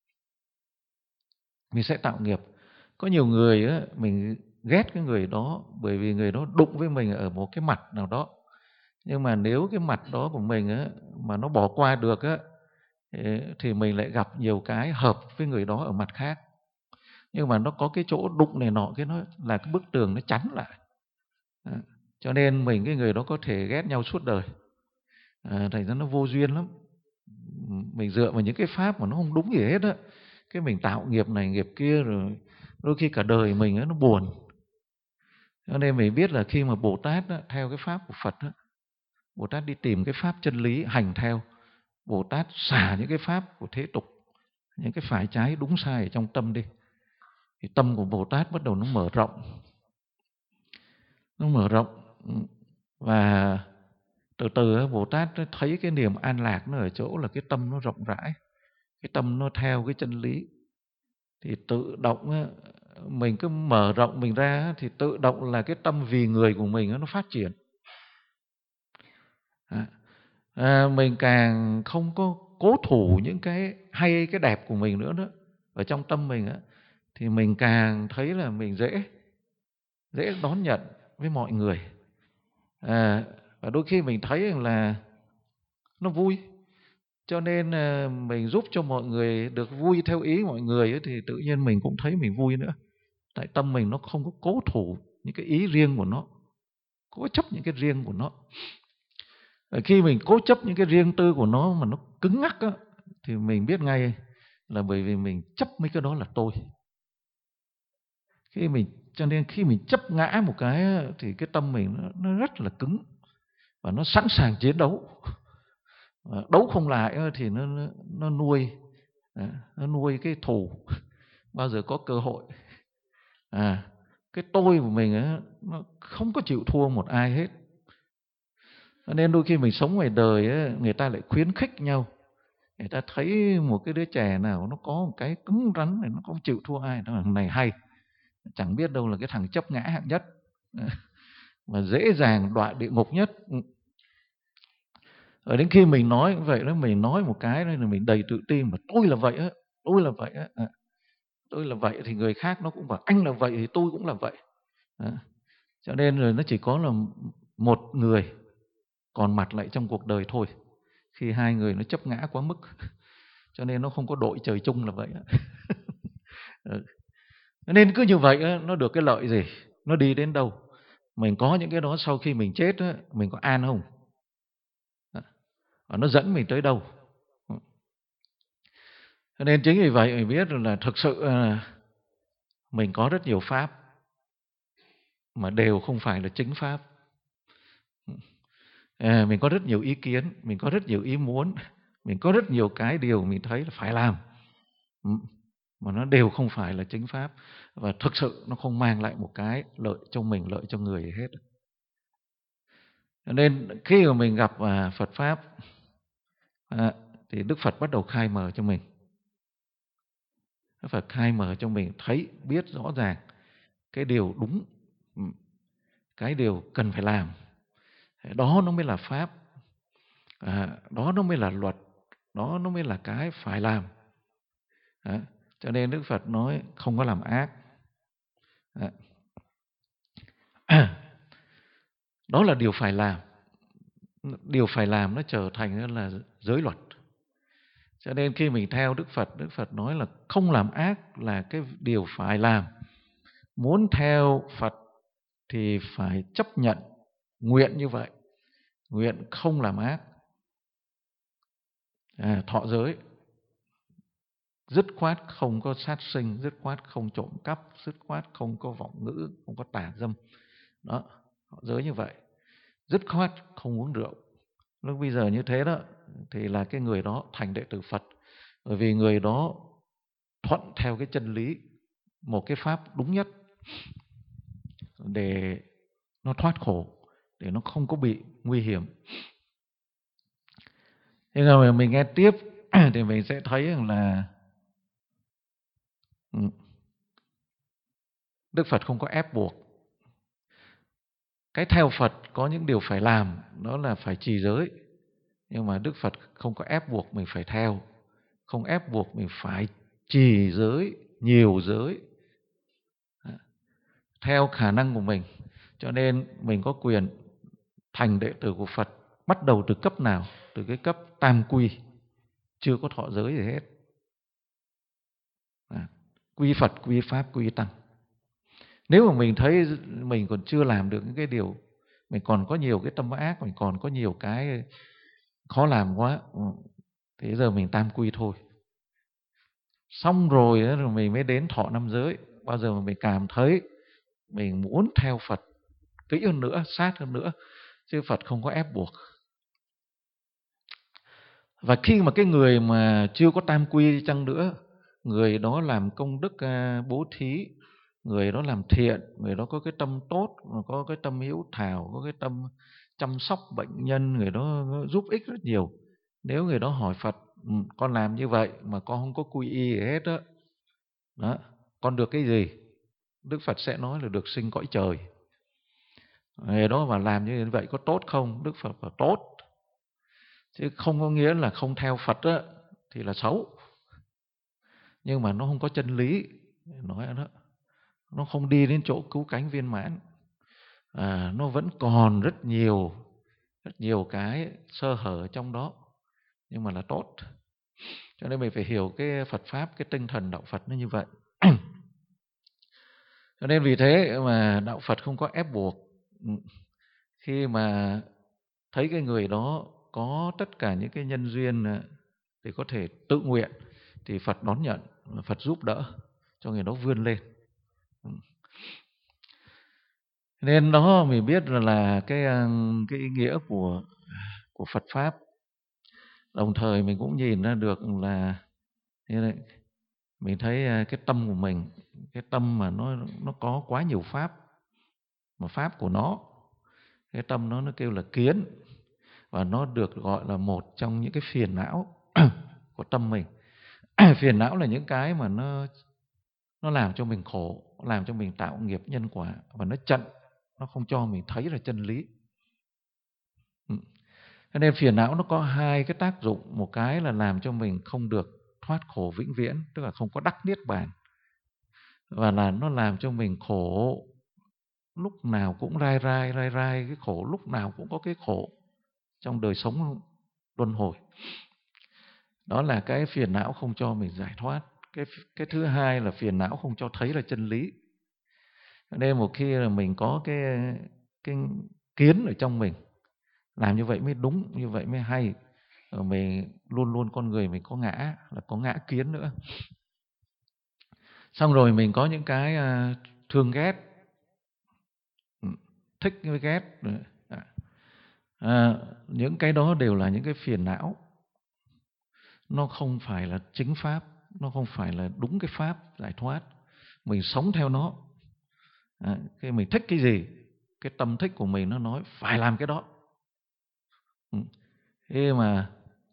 Mình sẽ tạo nghiệp. Có nhiều người mình ghét cái người đó bởi vì người đó đụng với mình ở một cái mặt nào đó. Nhưng mà nếu cái mặt đó của mình mà nó bỏ qua được thì mình lại gặp nhiều cái hợp với người đó ở mặt khác. Nhưng mà nó có cái chỗ đụng này nọ, cái nó là cái bức tường nó chắn lại. Cho nên mình cái người đó có thể ghét nhau suốt đời. Thành ra nó vô duyên lắm. Mình dựa vào những cái pháp mà nó không đúng gì hết á, cái mình tạo nghiệp này nghiệp kia, rồi đôi khi cả đời mình nó buồn. Cho nên mình biết là khi mà Bồ Tát theo cái pháp của Phật, Bồ Tát đi tìm cái pháp chân lý hành theo, Bồ Tát xả những cái pháp của thế tục, những cái phải trái đúng sai ở trong tâm đi, thì tâm của Bồ Tát bắt đầu nó mở rộng. Nó mở rộng. Và từ từ Bồ Tát thấy cái niềm an lạc nó ở chỗ là cái tâm nó rộng rãi, cái tâm nó theo cái chân lý. Thì tự động mình cứ mở rộng mình ra thì tự động là cái tâm vì người của mình nó phát triển. Mình càng không có cố thủ những cái hay, cái đẹp của mình nữa đó ở trong tâm mình thì mình càng thấy là mình dễ đón nhận với mọi người. Và đôi khi mình thấy là nó vui, cho nên mình giúp cho mọi người được vui theo ý mọi người ấy, thì tự nhiên mình cũng thấy mình vui nữa. Tại tâm mình nó không có cố thủ những cái ý riêng của nó, cố chấp những cái riêng của nó. Khi mình cố chấp những cái riêng tư của nó mà nó cứng ngắc á, thì mình biết ngay là bởi vì mình chấp mấy cái đó là tôi. Cho nên khi mình chấp ngã một cái á, thì cái tâm mình nó rất là cứng và nó sẵn sàng chiến đấu. Đấu không lại á, thì nó nuôi cái thù, bao giờ có cơ hội. Cái tôi của mình á, nó không có chịu thua một ai hết. Nên đôi khi mình sống ngoài đời á, người ta lại khuyến khích nhau. Người ta thấy một cái đứa trẻ nào nó có một cái cứng rắn này, nó không chịu thua ai, nó thằng này hay, chẳng biết đâu là cái thằng chấp ngã hạng nhất mà dễ dàng đọa địa ngục nhất. Ở đến khi mình nói vậy đó, mình nói một cái là mình đầy tự tin mà tôi là vậy á, tôi là vậy á, tôi là vậy thì người khác nó cũng bảo anh là vậy thì tôi cũng là vậy. Cho nên rồi nó chỉ có là một người còn mặt lại trong cuộc đời thôi, khi hai người nó chấp ngã quá mức. Cho nên nó không có đội trời chung là vậy. Nên cứ như vậy nó được cái lợi gì, nó đi đến đâu. Mình có những cái đó sau khi mình chết mình có an không, và nó dẫn mình tới đâu. Cho nên chính vì vậy mình biết là thực sự mình có rất nhiều pháp mà đều không phải là chính pháp. Mình có rất nhiều ý kiến, mình có rất nhiều ý muốn, mình có rất nhiều cái điều mình thấy là phải làm, mà nó đều không phải là chính pháp, và thực sự nó không mang lại một cái lợi cho mình, lợi cho người hết. Nên khi mà mình gặp Phật pháp thì Đức Phật bắt đầu khai mở cho mình. Đức Phật khai mở cho mình thấy biết rõ ràng cái điều đúng, cái điều cần phải làm. Đó nó mới là pháp, đó nó mới là luật, đó nó mới là cái phải làm. Cho nên Đức Phật nói không có làm ác. Đó là điều phải làm. Điều phải làm nó trở thành là giới luật. Cho nên khi mình theo Đức Phật nói là không làm ác là cái điều phải làm. Muốn theo Phật thì phải chấp nhận, nguyện như vậy, nguyện không làm ác, thọ giới, dứt khoát không có sát sinh, dứt khoát không trộm cắp, dứt khoát không có vọng ngữ, không có tà dâm. Đó, thọ giới như vậy. Dứt khoát không uống rượu. Lúc bây giờ như thế đó thì là cái người đó thành đệ tử Phật, bởi vì người đó thuận theo cái chân lý, một cái pháp đúng nhất để nó thoát khổ, để nó không có bị nguy hiểm. Thế rồi mình nghe tiếp thì mình sẽ thấy rằng là Đức Phật không có ép buộc. Cái theo Phật có những điều phải làm, đó là phải trì giới. Nhưng mà Đức Phật không có ép buộc mình phải theo, không ép buộc mình phải trì giới, nhiều giới, theo khả năng của mình. Cho nên mình có quyền thành đệ tử của Phật bắt đầu từ cấp nào? Từ cái cấp tam quy, chưa có thọ giới gì hết. Quy Phật, quy Pháp, quy Tăng. Nếu mà mình thấy mình còn chưa làm được những cái điều, mình còn có nhiều cái tâm ác, mình còn có nhiều cái khó làm quá, thế giờ mình tam quy thôi. Xong rồi mình mới đến thọ năm giới. Bao giờ mà mình cảm thấy mình muốn theo Phật kỹ hơn nữa, sát hơn nữa, chứ Phật không có ép buộc. Và khi mà cái người mà chưa có tam quy chăng nữa, người đó làm công đức bố thí, người đó làm thiện, người đó có cái tâm tốt, có cái tâm hiếu thảo, có cái tâm chăm sóc bệnh nhân, người đó giúp ích rất nhiều. Nếu người đó hỏi Phật, con làm như vậy mà con không có quy y gì hết đó, con được cái gì? Đức Phật sẽ nói là được sinh cõi trời. Người đó mà làm như vậy có tốt không? Đức Phật bảo tốt. Chứ không có nghĩa là không theo Phật thì là xấu. Nhưng mà nó không có chân lý, nói đó, nó không đi đến chỗ cứu cánh viên mãn. Nó vẫn còn rất nhiều cái sơ hở trong đó, nhưng mà là tốt. Cho nên mình phải hiểu cái Phật pháp, cái tinh thần đạo Phật nó như vậy. Cho nên vì thế mà đạo Phật không có ép buộc. Khi mà thấy cái người đó có tất cả những cái nhân duyên thì có thể tự nguyện, thì Phật đón nhận, Phật giúp đỡ cho người đó vươn lên. Nên đó mình biết là cái ý nghĩa của Phật pháp. Đồng thời mình cũng nhìn ra được là như này, mình thấy cái tâm của mình, cái tâm mà nó có quá nhiều pháp, mà pháp của nó, cái tâm nó kêu là kiến, và nó được gọi là một trong những cái phiền não của tâm mình. Phiền não là những cái mà nó làm cho mình khổ, làm cho mình tạo nghiệp nhân quả, và nó chặn, nó không cho mình thấy là chân lý. Cho nên phiền não nó có hai cái tác dụng. Một cái là làm cho mình không được thoát khổ vĩnh viễn, tức là không có đắc niết bàn, và là nó làm cho mình khổ, lúc nào cũng rai rai cái khổ, lúc nào cũng có cái khổ trong đời sống luân hồi. Đó là cái phiền não không cho mình giải thoát. Cái thứ hai là phiền não không cho thấy là chân lý. Nên một khi là mình có cái kiến ở trong mình, làm như vậy mới đúng, như vậy mới hay. Mình luôn luôn, con người mình có ngã, là có ngã kiến nữa. Xong rồi mình có những cái thương ghét, thích với ghét. Những cái đó đều là những cái phiền não. Nó không phải là chính pháp, nó không phải là đúng cái pháp giải thoát. Mình sống theo nó. Khi mình thích cái gì, cái tâm thích của mình nó nói phải làm cái đó. Khi mà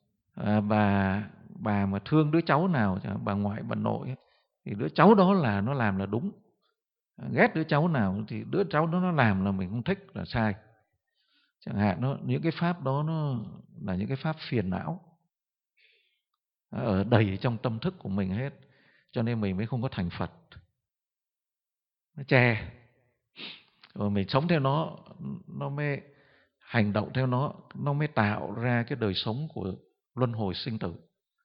bà mà thương đứa cháu nào, bà ngoại bà nội, thì đứa cháu đó là nó làm là đúng. Ghét đứa cháu nào thì đứa cháu đó nó làm là mình không thích, là sai. Chẳng hạn những cái pháp đó nó là những cái pháp phiền não, ở đầy trong tâm thức của mình hết. Cho nên mình mới không có thành Phật. Nó che. Rồi mình sống theo nó mới hành động theo nó mới tạo ra cái đời sống của luân hồi sinh tử.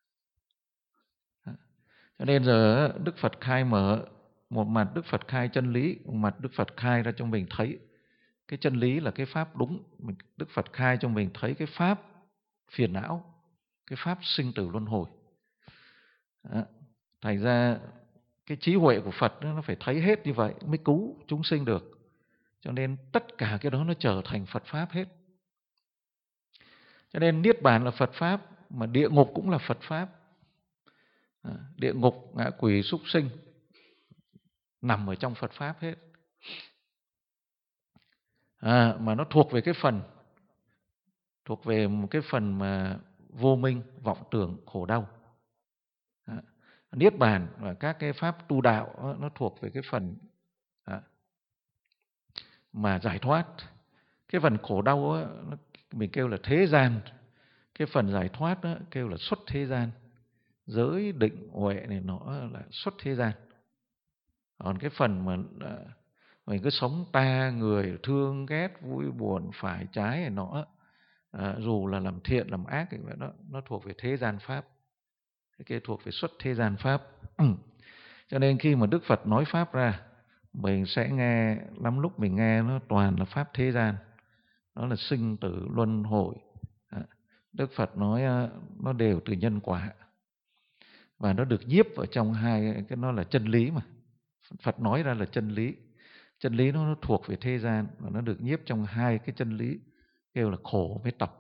Cho nên giờ Đức Phật khai mở, một mặt Đức Phật khai chân lý, một mặt Đức Phật khai ra cho mình thấy cái chân lý là cái pháp đúng. Đức Phật khai cho mình thấy cái pháp phiền não, cái pháp sinh tử luân hồi. Thành ra cái trí huệ của Phật nó phải thấy hết như vậy mới cứu chúng sinh được. Cho nên tất cả cái đó nó trở thành Phật pháp hết. Cho nên niết bàn là Phật pháp, mà địa ngục cũng là Phật pháp. Địa ngục, ngạ quỷ, súc sinh nằm ở trong Phật pháp hết. Mà nó thuộc về một cái phần mà vô minh, vọng tưởng, khổ đau. Niết bàn và các cái pháp tu đạo nó thuộc về cái phần mà giải thoát. Cái phần khổ đau mình kêu là thế gian, cái phần giải thoát kêu là xuất thế gian. Giới định huệ này nó là xuất thế gian. Còn cái phần mà mình cứ sống ta người, thương ghét, vui buồn, phải trái này nó, dù là làm thiện làm ác thì nó thuộc về thế gian pháp. Cái kia thuộc về xuất thế gian pháp. Cho nên khi mà Đức Phật nói pháp ra, mình sẽ nghe, lắm lúc mình nghe nó toàn là pháp thế gian. Nó là sinh tử luân hồi. Đức Phật nói nó đều từ nhân quả. Và nó được nhiếp ở trong hai cái, nó là chân lý mà. Phật nói ra là chân lý. Chân lý nó thuộc về thế gian, và nó được nhiếp trong hai cái chân lý, kêu là khổ với tập.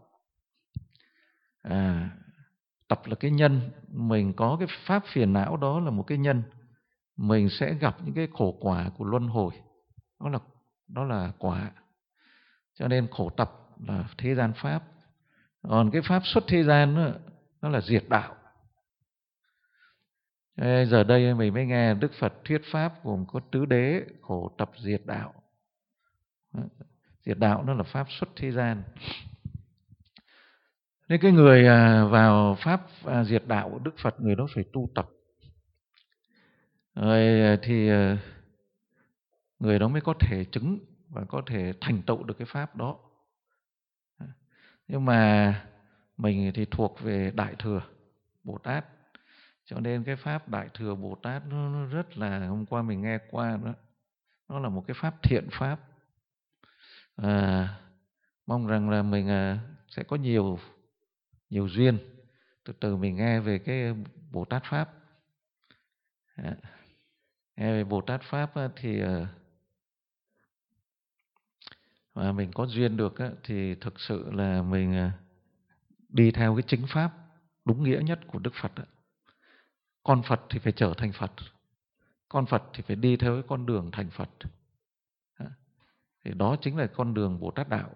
Tập là cái nhân, mình có cái pháp phiền não đó là một cái nhân. Mình sẽ gặp những cái khổ quả của luân hồi. Đó là quả. Cho nên khổ tập là thế gian pháp. Còn cái pháp xuất thế gian đó, nó là diệt đạo. Giờ đây mình mới nghe Đức Phật thuyết pháp gồm có tứ đế, khổ tập diệt đạo. Diệt đạo nó là pháp xuất thế gian. Nên cái người vào pháp diệt đạo của Đức Phật, người đó phải tu tập. Rồi thì người đó mới có thể chứng và có thể thành tựu được cái pháp đó. Nhưng mà mình thì thuộc về Đại Thừa Bồ Tát, cho nên cái pháp Đại Thừa Bồ Tát nó rất là, hôm qua mình nghe qua đó, nó là một cái pháp thiện pháp. À, mong rằng là mình sẽ có nhiều nhiều duyên, từ từ mình nghe về cái Bồ Tát pháp. À, nghe về Bồ Tát pháp thì mà mình có duyên được thì thực sự là mình đi theo cái chính pháp đúng nghĩa nhất của Đức Phật. Con Phật thì phải trở thành Phật, con Phật thì phải đi theo cái con đường thành Phật. Thì đó chính là con đường Bồ Tát đạo.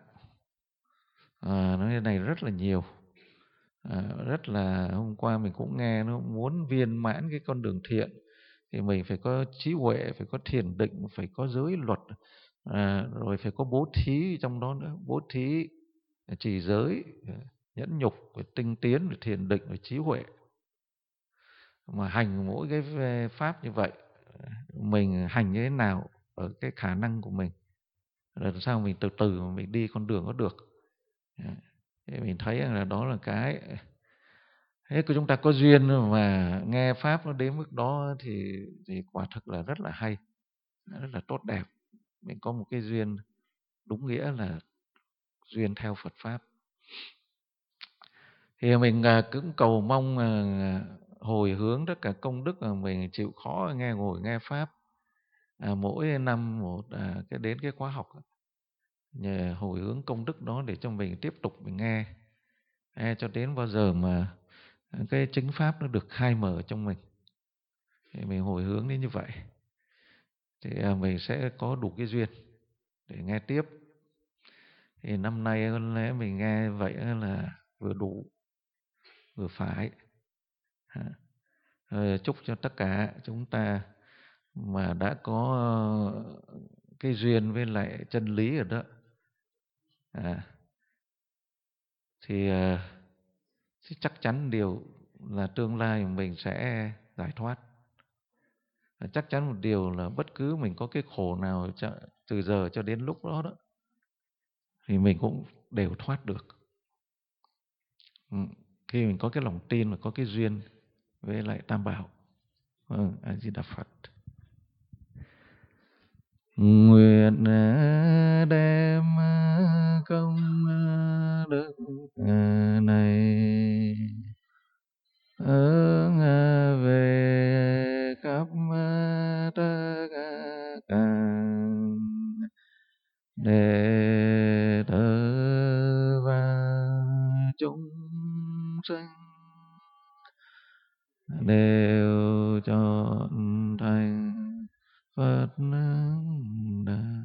Nó này rất là nhiều. Rất là, hôm qua mình cũng nghe, nó muốn viên mãn cái con đường thiện thì mình phải có trí huệ, phải có thiền định, phải có giới luật, rồi phải có bố thí trong đó nữa, bố thí, trì giới, nhẫn nhục, phải tinh tiến, phải thiền định, phải trí huệ. Mà hành mỗi cái pháp như vậy, mình hành như thế nào ở cái khả năng của mình, làm sao mình từ từ mà mình đi con đường đó được. Thì mình thấy là đó là cái thế của chúng ta có duyên mà nghe pháp nó đến mức đó thì quả thực là rất là hay, rất là tốt đẹp. Mình có một cái duyên đúng nghĩa là duyên theo Phật pháp. Thì mình cũng cầu mong hồi hướng tất cả công đức mà mình chịu khó nghe ngồi nghe pháp, mỗi năm một cái đến cái khóa học, nhờ hồi hướng công đức đó để cho mình tiếp tục mình nghe cho đến bao giờ mà cái chính pháp nó được khai mở trong mình. Thì mình hồi hướng đến như vậy thì mình sẽ có đủ cái duyên để nghe tiếp. Thì năm nay có lẽ mình nghe vậy là vừa đủ, vừa phải. Chúc cho tất cả chúng ta mà đã có cái duyên với lại chân lý rồi đó, à, thì chắc chắn điều là tương lai mình sẽ giải thoát. Chắc chắn một điều là bất cứ mình có cái khổ nào từ giờ cho đến lúc đó thì mình cũng đều thoát được. Khi mình có cái lòng tin và có cái duyên với lại Tam Bảo. A Di Đà Phật. Nguyện đem công đức này hướng về khắp tất cả đệ tử và chúng sinh đều trọn thành Phật đạo.